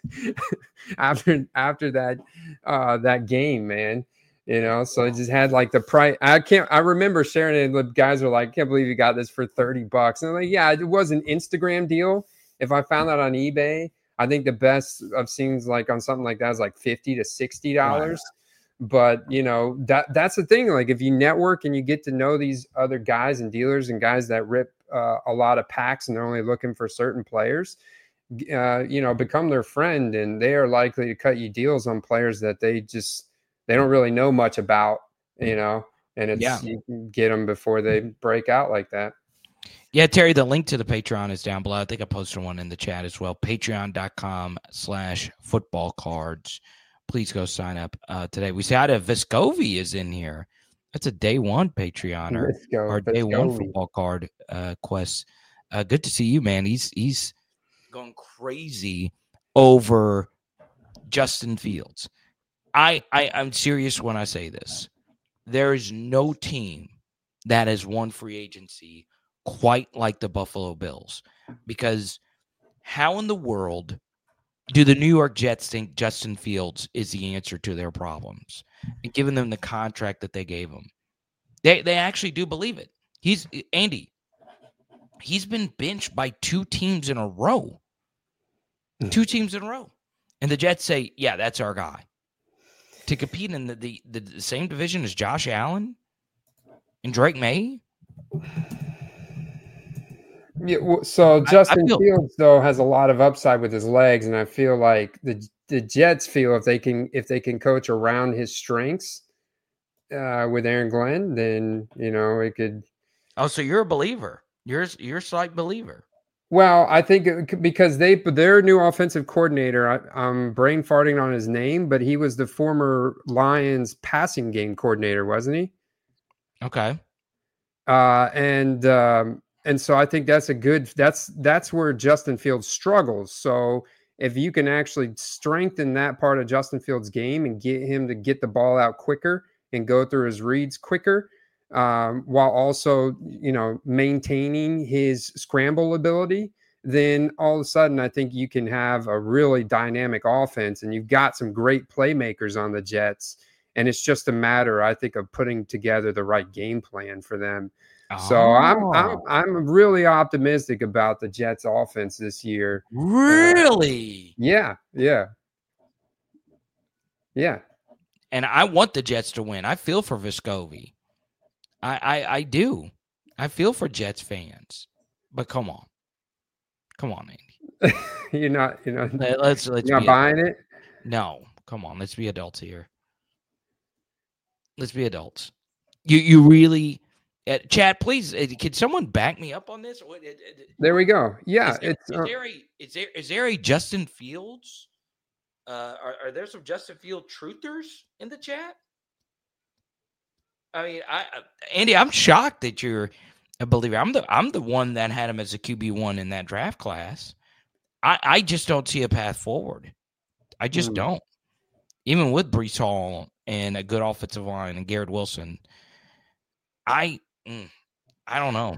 after after that uh, that game, man. You know, so it just had like the price. I can't, I remember sharing it. And the guys were like, can't believe you got this for thirty bucks. And I'm like, yeah, it was an Instagram deal. If I found that on eBay, I think the best I've seen like on something like that is like fifty to sixty dollars. Right. But you know, that that's the thing. Like if you network and you get to know these other guys and dealers and guys that rip uh, a lot of packs and they're only looking for certain players, uh, you know, become their friend, and they are likely to cut you deals on players that they just, they don't really know much about, you know, and it's, yeah. you can get them before they break out like that. Yeah, Terry, the link to the Patreon is down below. I think I posted one in the chat as well. Patreon.com slash football cards. Please go sign up uh, today. We see how to Vescovi is in here. That's a day one Patreoner. Go, or day one football card uh, quest. Uh, good to see you, man. He's, he's going crazy over Justin Fields. I, I, I'm serious when I say this. There is no team that has won free agency quite like the Buffalo Bills, because how in the world do the New York Jets think Justin Fields is the answer to their problems and giving them the contract that they gave him? They they actually do believe it. He's Andy. He's been benched by two teams in a row. Two teams in a row. And the Jets say, yeah, that's our guy. To compete in the, the, the, the same division as Josh Allen and Drake May? Yeah, well, so Justin I, I feel, Fields though has a lot of upside with his legs, and I feel like the the Jets feel if they can if they can coach around his strengths uh, with Aaron Glenn, then you know it could. Oh, so you're a believer? You're you're a slight believer. Well, I think it, because they their new offensive coordinator, I, I'm brain farting on his name, but he was the former Lions passing game coordinator, wasn't he? Okay. Uh, and um, and so I think that's a good. That's that's where Justin Fields struggles. So if you can actually strengthen that part of Justin Fields' game and get him to get the ball out quicker and go through his reads quicker, um, while also, you know, maintaining his scramble ability, then all of a sudden I think you can have a really dynamic offense, and you've got some great playmakers on the Jets. And it's just a matter, I think, of putting together the right game plan for them. Oh. So I'm, I'm I'm really optimistic about the Jets offense this year. Really? Uh, yeah, yeah. Yeah. And I want the Jets to win. I feel for Vescovi. I, I, I do. I feel for Jets fans. But come on. Come on, Andy. you're not, you're not, let's, let's you're not buying adults. it? No. Come on. Let's be adults here. Let's be adults. You you really, uh, Chad, please, uh, can someone back me up on this? What, uh, uh, there we go. Yeah. Is there, it's, is, uh, there a, is, there, is there a Justin Fields? Uh, are, are there some Justin Field truthers in the chat? I mean, I, Andy, I'm shocked that you're a believer. I'm the I'm the one that had him as a Q B one in that draft class. I, I just don't see a path forward. I just mm. don't. Even with Breece Hall and a good offensive line and Garrett Wilson, I mm, I don't know.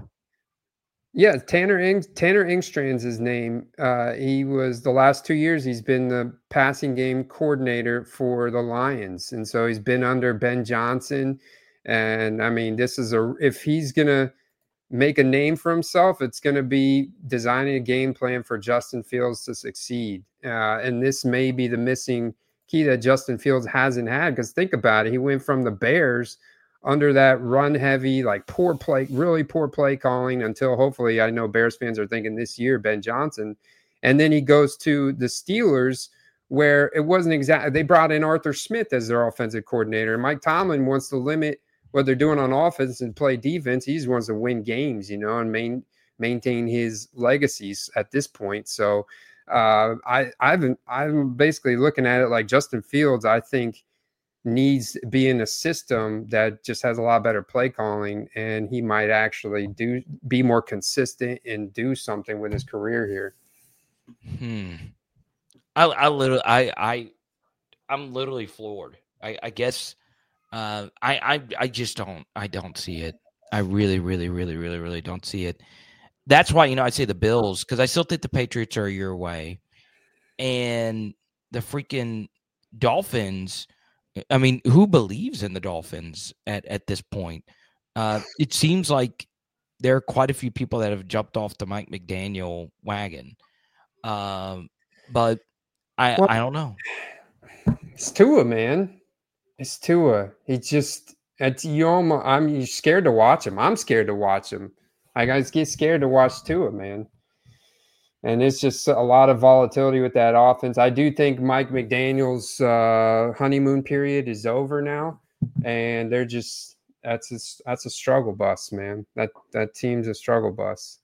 Yeah, Tanner Ing- Tanner Engstrand's his name. Uh, he was the last two years he's been the passing game coordinator for the Lions, and so he's been under Ben Johnson. And I mean, this is a if he's gonna make a name for himself, it's gonna be designing a game plan for Justin Fields to succeed. Uh, and this may be the missing key that Justin Fields hasn't had. Because think about it, he went from the Bears under that run heavy, like poor play, really poor play calling until hopefully, I know Bears fans are thinking this year, Ben Johnson. And then he goes to the Steelers where it wasn't exactly, they brought in Arthur Smith as their offensive coordinator. Mike Tomlin wants to limit what they're doing on offense and play defense. He just wants to win games, you know, and main, maintain his legacies at this point. So uh, I, I've, I'm basically looking at it like Justin Fields, I think, needs to be in a system that just has a lot better play calling, and he might actually do be more consistent and do something with his career here. Hmm. I, I literally, I, I, I'm literally floored. I, I guess, uh, I, I, I just don't, I don't see it. I really, really, really, really, really don't see it. That's why, you know, I say the Bills, because I still think the Patriots are your way, and the freaking Dolphins. I mean, who believes in the Dolphins at, at this point? Uh, it seems like there are quite a few people that have jumped off the Mike McDaniel wagon. Um, but I well, I don't know. It's Tua, man. It's Tua. He just it's you almost I'm you're scared to watch him. I'm scared to watch him. I guys get scared to watch Tua, man. And it's just a lot of volatility with that offense. I do think Mike McDaniel's uh, honeymoon period is over now, and they're just that's a, that's a struggle bus, man. That that team's a struggle bus.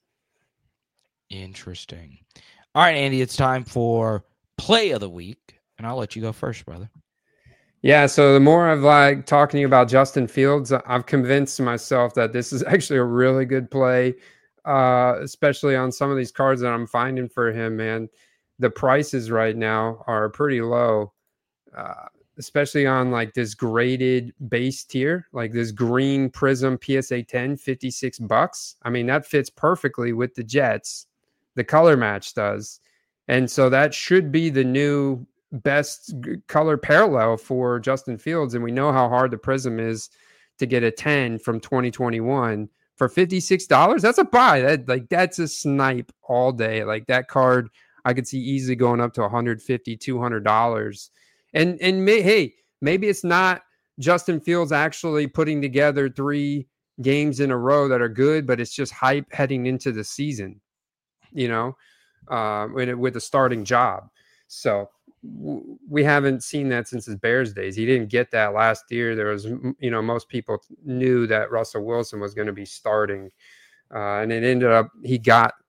Interesting. All right, Andy, it's time for play of the week, and I'll let you go first, brother. Yeah, so the more I've like talking to you about Justin Fields, I've convinced myself that this is actually a really good play. Uh, especially on some of these cards that I'm finding for him, man. The prices right now are pretty low, uh, especially on like this graded base tier, like this green Prism P S A ten, fifty-six bucks. I mean, that fits perfectly with the Jets. The color match does. And so that should be the new best color parallel for Justin Fields. And we know how hard the Prism is to get a ten from twenty twenty-one. For fifty-six dollars, that's a buy. That like that's a snipe all day. Like that card, I could see easily going up to one hundred fifty dollars, two hundred dollars. And and may, hey, maybe it's not Justin Fields actually putting together three games in a row that are good, but it's just hype heading into the season, you know, uh, with, with a starting job. So w- we haven't seen that since his Bears days. He didn't get that last year. There was, you know, most people knew that Russell Wilson was going to be starting. Uh, and it ended up, he got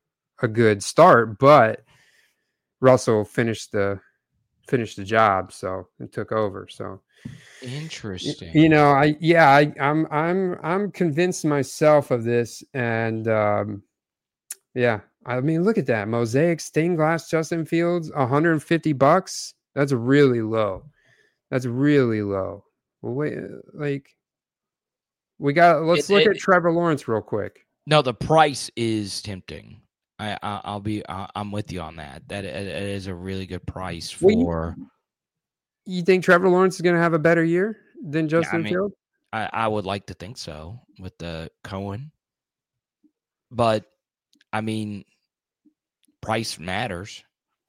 a good start, but Russell finished the finished the job, so it took over. So Interesting. You know, I yeah, I, I'm I'm I'm convinced myself of this, and um, yeah, I mean, look at that mosaic stained glass Justin Fields, one hundred fifty bucks. That's really low. That's really low. Well, wait, like we got. Let's It- look it- at Trevor Lawrence real quick. No, the price is tempting. I, I I'll be I, I'm with you on that. That it, it is a really good price for. Well, you- You think Trevor Lawrence is going to have a better year than Justin mean, Fields? I, I would like to think so with the Cohen, but I mean, price matters.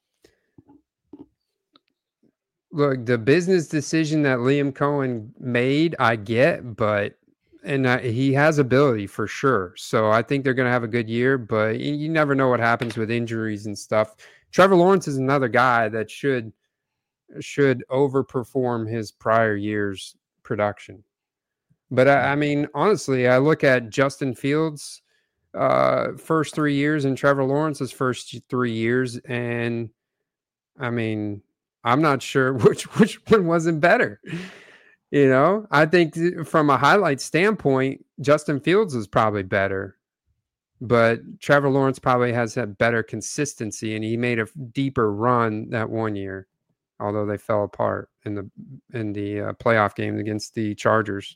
Look, the business decision that Liam Cohen made, I get, but and uh, he has ability for sure. So I think they're going to have a good year, but you, you never know what happens with injuries and stuff. Trevor Lawrence is another guy that should should overperform his prior year's production. But I, I mean, honestly, I look at Justin Fields' uh, first three years and Trevor Lawrence's first three years, and I mean, I'm not sure which which one wasn't better. You know, I think from a highlight standpoint, Justin Fields is probably better, but Trevor Lawrence probably has had better consistency, and he made a deeper run that one year, although they fell apart in the in the uh, playoff games against the Chargers.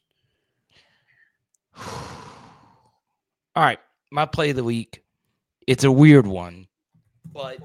All right, my play of the week. It's a weird one, but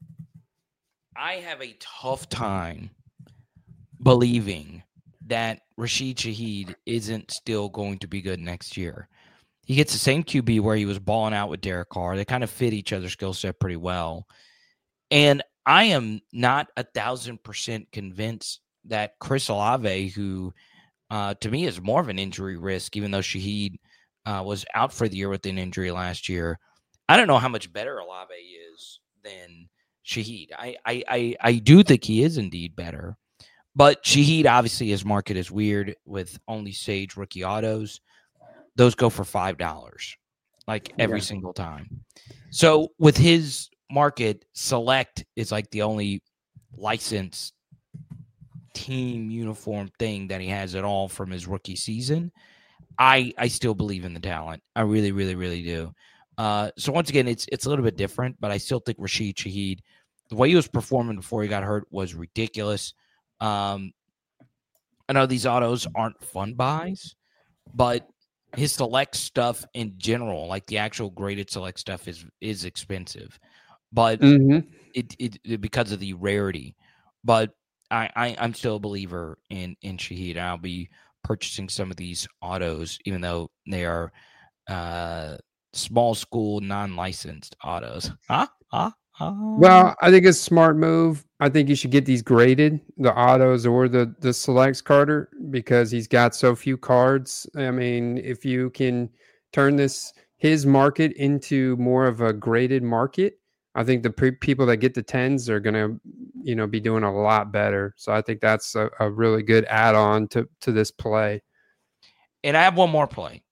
I have a tough time believing that Rashid Shaheed isn't still going to be good next year. He gets the same Q B where he was balling out with Derek Carr. They kind of fit each other's skill set pretty well. And I am not a thousand percent convinced that Chris Olave, who uh, to me is more of an injury risk, even though Shaheed uh, was out for the year with an injury last year. I don't know how much better Olave is than Shaheed. I, I, I, I do think he is indeed better. But Shaheed, obviously, his market is weird with only Sage rookie autos. Those go for five dollars, like every yeah. single time. So with his market, Select is like the only licensed team uniform thing that he has at all from his rookie season. I I still believe in the talent. I really, really, really do. Uh, so once again, it's it's a little bit different, but I still think Rashid Shaheed, the way he was performing before he got hurt was ridiculous. Um, I know these autos aren't fun buys, but his select stuff in general, like the actual graded select stuff, is is expensive. But mm-hmm. it, it it because of the rarity. But I, I I'm still a believer in in Shaheed. I'll be purchasing some of these autos, even though they are uh, small school, non-licensed autos. Huh? Huh? Well, I think it's a smart move. I think you should get these graded, the autos or the the selects, Carter, because he's got so few cards. I mean, if you can turn this his market into more of a graded market, I think the pre- people that get the tens are going to, you know, be doing a lot better. So I think that's a, a really good add-on to to this play. And I have one more play.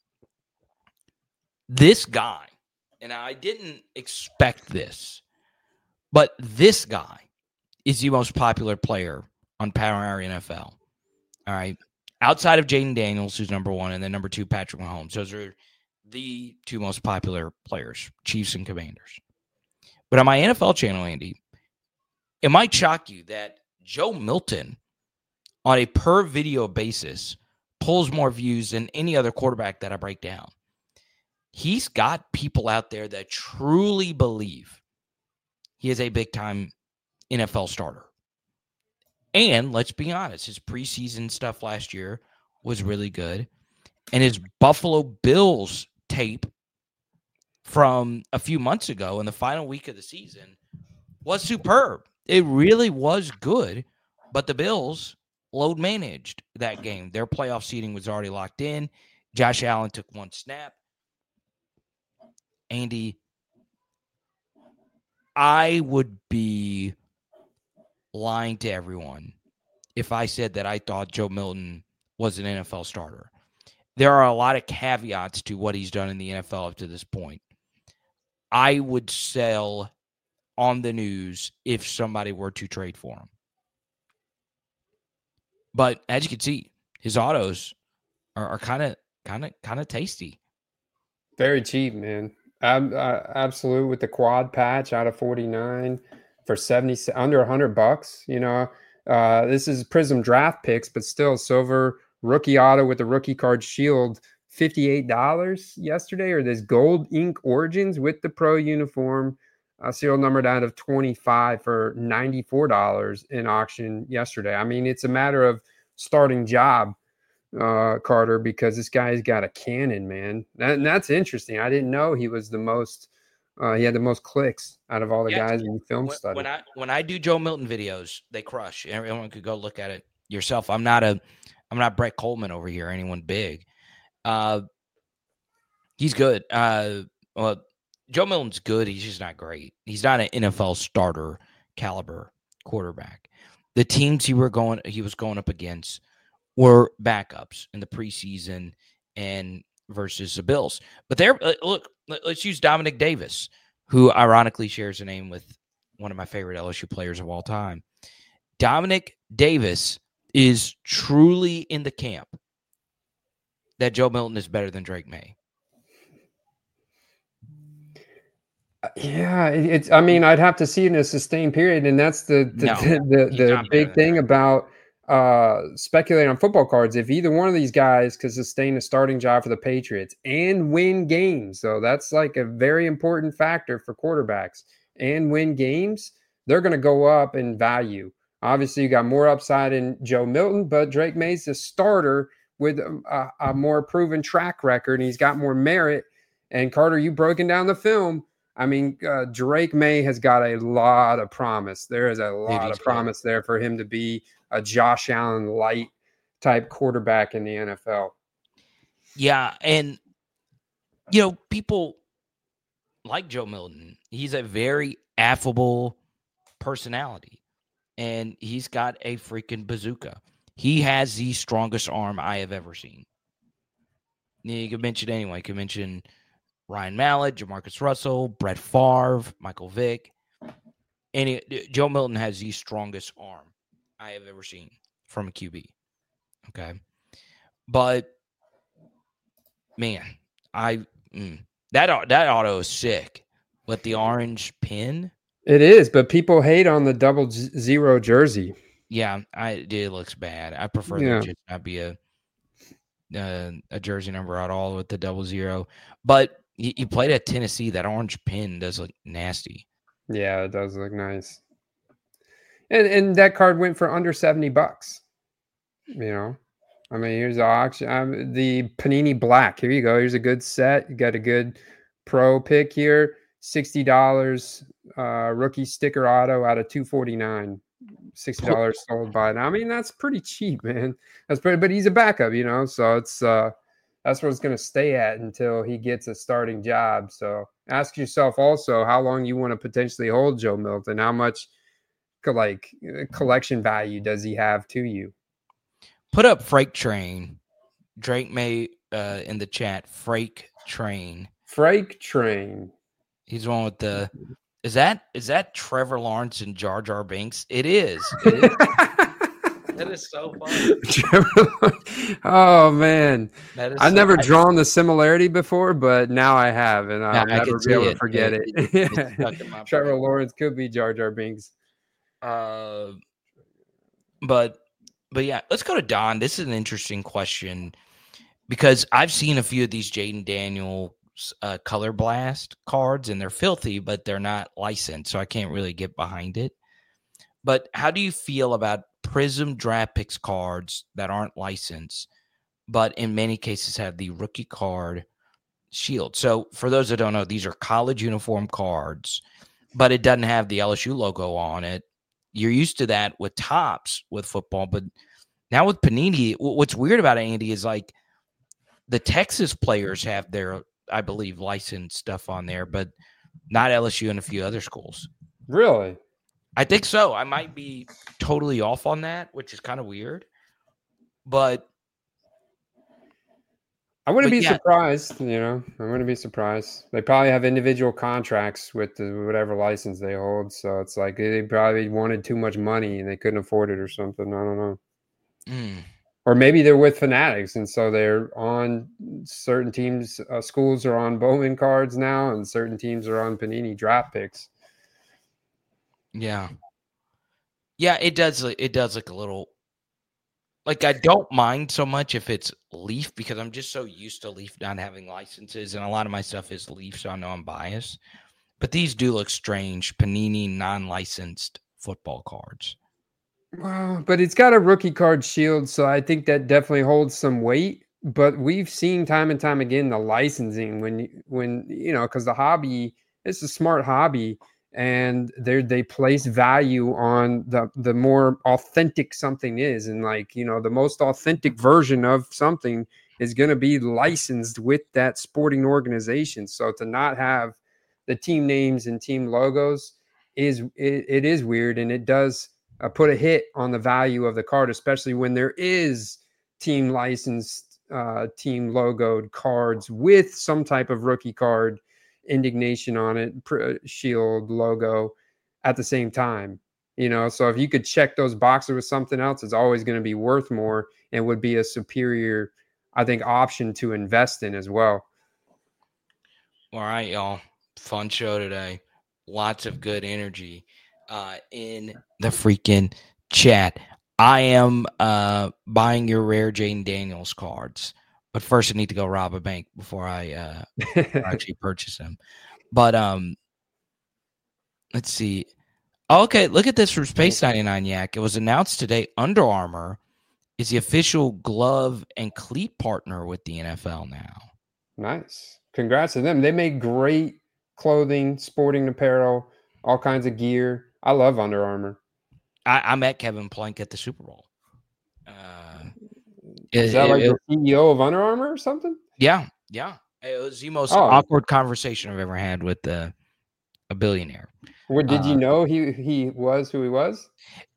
This guy, and I didn't expect this, but this guy is the most popular player on Power Hour N F L. All right. Outside of Jaden Daniels, who's number one, and then number two, Patrick Mahomes. Those are the two most popular players, Chiefs and Commanders. But on my N F L channel, Andy, it might shock you that Joe Milton, on a per video basis, pulls more views than any other quarterback that I break down. He's got people out there that truly believe he is a big-time N F L starter. And let's be honest, his preseason stuff last year was really good. And his Buffalo Bills tape from a few months ago in the final week of the season was superb. It really was good, but the Bills load managed that game. Their playoff seeding was already locked in. Josh Allen took one snap. Andy, I would be lying to everyone if I said that I thought Joe Milton was an N F L starter. There are a lot of caveats to what he's done in the N F L up to this point. I would sell on the news if somebody were to trade for him. But as you can see, his autos are kind of, kind of, kind of tasty. Very cheap, man. Ab- uh, absolute with the quad patch out of forty-nine for seventy, under one hundred bucks. You know, uh, this is Prism draft picks, but still silver rookie auto with the rookie card shield, fifty-eight dollars yesterday. Or this gold ink origins with the pro uniform, uh, serial numbered out of twenty-five for ninety-four dollars in auction yesterday. I mean, it's a matter of starting job, uh, Carter, because this guy's got a cannon, man. That, and that's interesting. I didn't know he was the most, uh, he had the most clicks out of all the Yeah, guys in the film when, study. When I when I do Joe Milton videos, they crush. Everyone could go look at it yourself. I'm not a, I'm not Brett Coleman over here. Anyone big? Uh, he's good. Uh, well, Joe Milton's good. He's just not great. He's not an N F L starter caliber quarterback. The teams he were going, he was going up against were backups in the preseason and versus the Bills. But there, uh, look, let's use Dominic Davis, who ironically shares a name with one of my favorite L S U players of all time. Dominic Davis is truly in the camp that Joe Milton is better than Drake May. Yeah, it- it's. I mean, I'd have to see it in a sustained period, and that's the the No, the, the, he's the not better big than thing that. about uh, speculating on football cards. If either one of these guys could sustain a starting job for the Patriots and win games, so that's like a very important factor for quarterbacks, and win games, they're going to go up in value. Obviously, you got more upside in Joe Milton, but Drake May's a starter with a, a more proven track record, and he's got more merit. And Carter, you broken down the film. I mean, uh, Drake May has got a lot of promise. There is a lot he's of promise there for him to be a Josh Allen light type quarterback in the N F L. Yeah, and you know, people like Joe Milton. He's a very affable personality, and he's got a freaking bazooka. He has the strongest arm I have ever seen. You could mention anyone. You could mention Ryan Mallett, Jamarcus Russell, Brett Favre, Michael Vick. Any Joe Milton has the strongest arm I have ever seen from a Q B. Okay, but man, I mm, that that auto is sick. With the orange pin, it is, but people hate on the double z- zero jersey. Yeah, I it looks bad. I prefer Yeah. there just not be a uh, a jersey number at all with the double zero. But you, you played at Tennessee. That orange pin does look nasty. Yeah, it does look nice. And and that card went for under seventy bucks. You know, I mean, here's the auction. Um, the Panini Black. Here you go. Here's a good set. You got a good pro pick here. sixty dollars uh, rookie sticker auto out of two forty-nine. sixty dollars sold by. I mean, that's pretty cheap, man. That's pretty, but he's a backup, you know, so it's uh, that's where it's going to stay at until he gets a starting job. So ask yourself also how long you want to potentially hold Joe Milton. How much like collection value does he have to you? Put up Freight Train. Drake May uh, in the chat. Freight Train. Freight Train. He's the one with the. Is that is that Trevor Lawrence and Jar Jar Binks? It is. It is. That is so funny. Oh man, That is I've so, never I, drawn the similarity before, but now I have, and I'll Yeah, I never can be able see to it. forget It- it. it- it's stuck in my Trevor brain. Lawrence could be Jar Jar Binks. Uh, but but yeah, let's go to Don. This is an interesting question because I've seen a few of these Jaden Daniels uh, Color Blast cards, and they're filthy, but they're not licensed, so I can't really get behind it. But how do you feel about Prism Draft Picks cards that aren't licensed, but in many cases have the rookie card shield? So for those that don't know, these are college uniform cards, but it doesn't have the L S U logo on it. You're used to that with Topps with football, but now with Panini, w- what's weird about it, Andy, is like the Texas players have their, I believe, licensed stuff on there, but not L S U and a few other schools. Really? I think so. I might be totally off on that, which is kind of weird. But I wouldn't But be yeah. surprised, you know. I wouldn't be surprised. They probably have individual contracts with the, whatever license they hold, so it's like they probably wanted too much money and they couldn't afford it or something. I don't know. Mm. Or maybe they're with Fanatics, and so they're on certain teams. Uh, schools are on Bowman cards now, and certain teams are on Panini draft picks. Yeah, yeah, it does. It does look a little like I don't mind so much if it's Leaf because I'm just so used to Leaf not having licenses, and a lot of my stuff is Leaf, so I know I'm biased. But these do look strange. Panini non-licensed football cards. Well, but it's got a rookie card shield, so I think that definitely holds some weight. But we've seen time and time again the licensing when when you know because the hobby, it's a smart hobby, and they they place value on the the more authentic something is, and like you know the most authentic version of something is going to be licensed with that sporting organization. So to not have the team names and team logos is it, it is weird, and it does. Uh, put a hit on the value of the card, especially when there is team licensed, uh, team logoed cards with some type of rookie card indignation on it, pr- shield logo at the same time. You know, so if you could check those boxes with something else, it's always going to be worth more and would be a superior, I think, option to invest in as well. All right, y'all. Fun show today. Lots of good energy. Uh, in the freaking chat. I am uh, buying your rare Jane Daniels cards, but first I need to go rob a bank before I uh, actually purchase them. But um, let's see. Okay, look at this from Space ninety-nine Yak. It was announced today Under Armour is the official glove and cleat partner with the N F L now. Nice. Congrats to them. They make great clothing, sporting apparel, all kinds of gear. I love Under Armour. I, I met Kevin Plank at the Super Bowl. Uh, Is it, that like it, the C E O of Under Armour or something? Yeah, yeah. It was the most Oh. awkward conversation I've ever had with uh, a billionaire. What, did you Uh, know he he was who he was?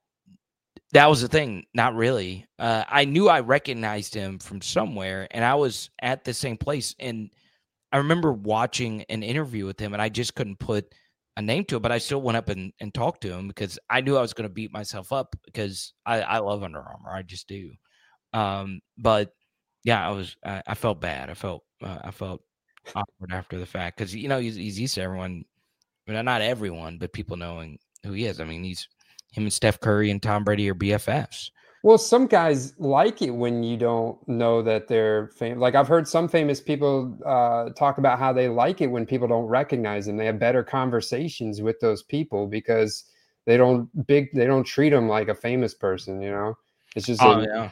That was the thing. Not really. Uh, I knew I recognized him from somewhere, and I was at the same place. And I remember watching an interview with him, and I just couldn't put a name to it, but I still went up and, and talked to him because I knew I was going to beat myself up because I, I love Under Armour. I just do. Um, but yeah, I was, I, I felt bad. I felt, uh, I felt awkward after the fact because, you know, he's, he's used to everyone, I mean, not everyone, but people knowing who he is. I mean, he's him and Steph Curry and Tom Brady are B F Fs. Well, some guys like it when you don't know that they're famous. Like I've heard some famous people uh, talk about how they like it when people don't recognize them. They have better conversations with those people because they don't big. They don't treat them like a famous person. You know, it's just. Oh a, yeah.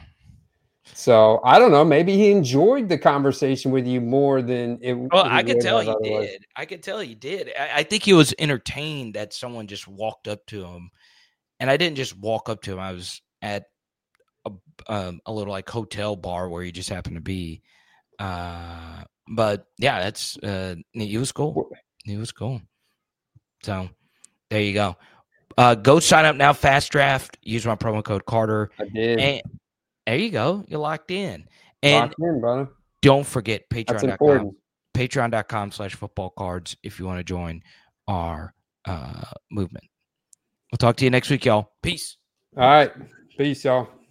So I don't know. Maybe he enjoyed the conversation with you more than it. Well, I could tell he otherwise. did. I could tell he did. I, I think he was entertained that someone just walked up to him, and I didn't just walk up to him. I was at a, um, a little like hotel bar where he just happened to be. Uh, but yeah, that's uh, he was cool. He was cool. So there you go. Uh, go sign up now. Fast Draft. Use my promo code Carter. I did. And there you go. You're locked in. And Locked in, brother. don't forget That's Patreon dot com. important. Patreon dot com slash football cards if you want to join our uh, movement. We'll talk to you next week, y'all. Peace. All right. Peace, y'all.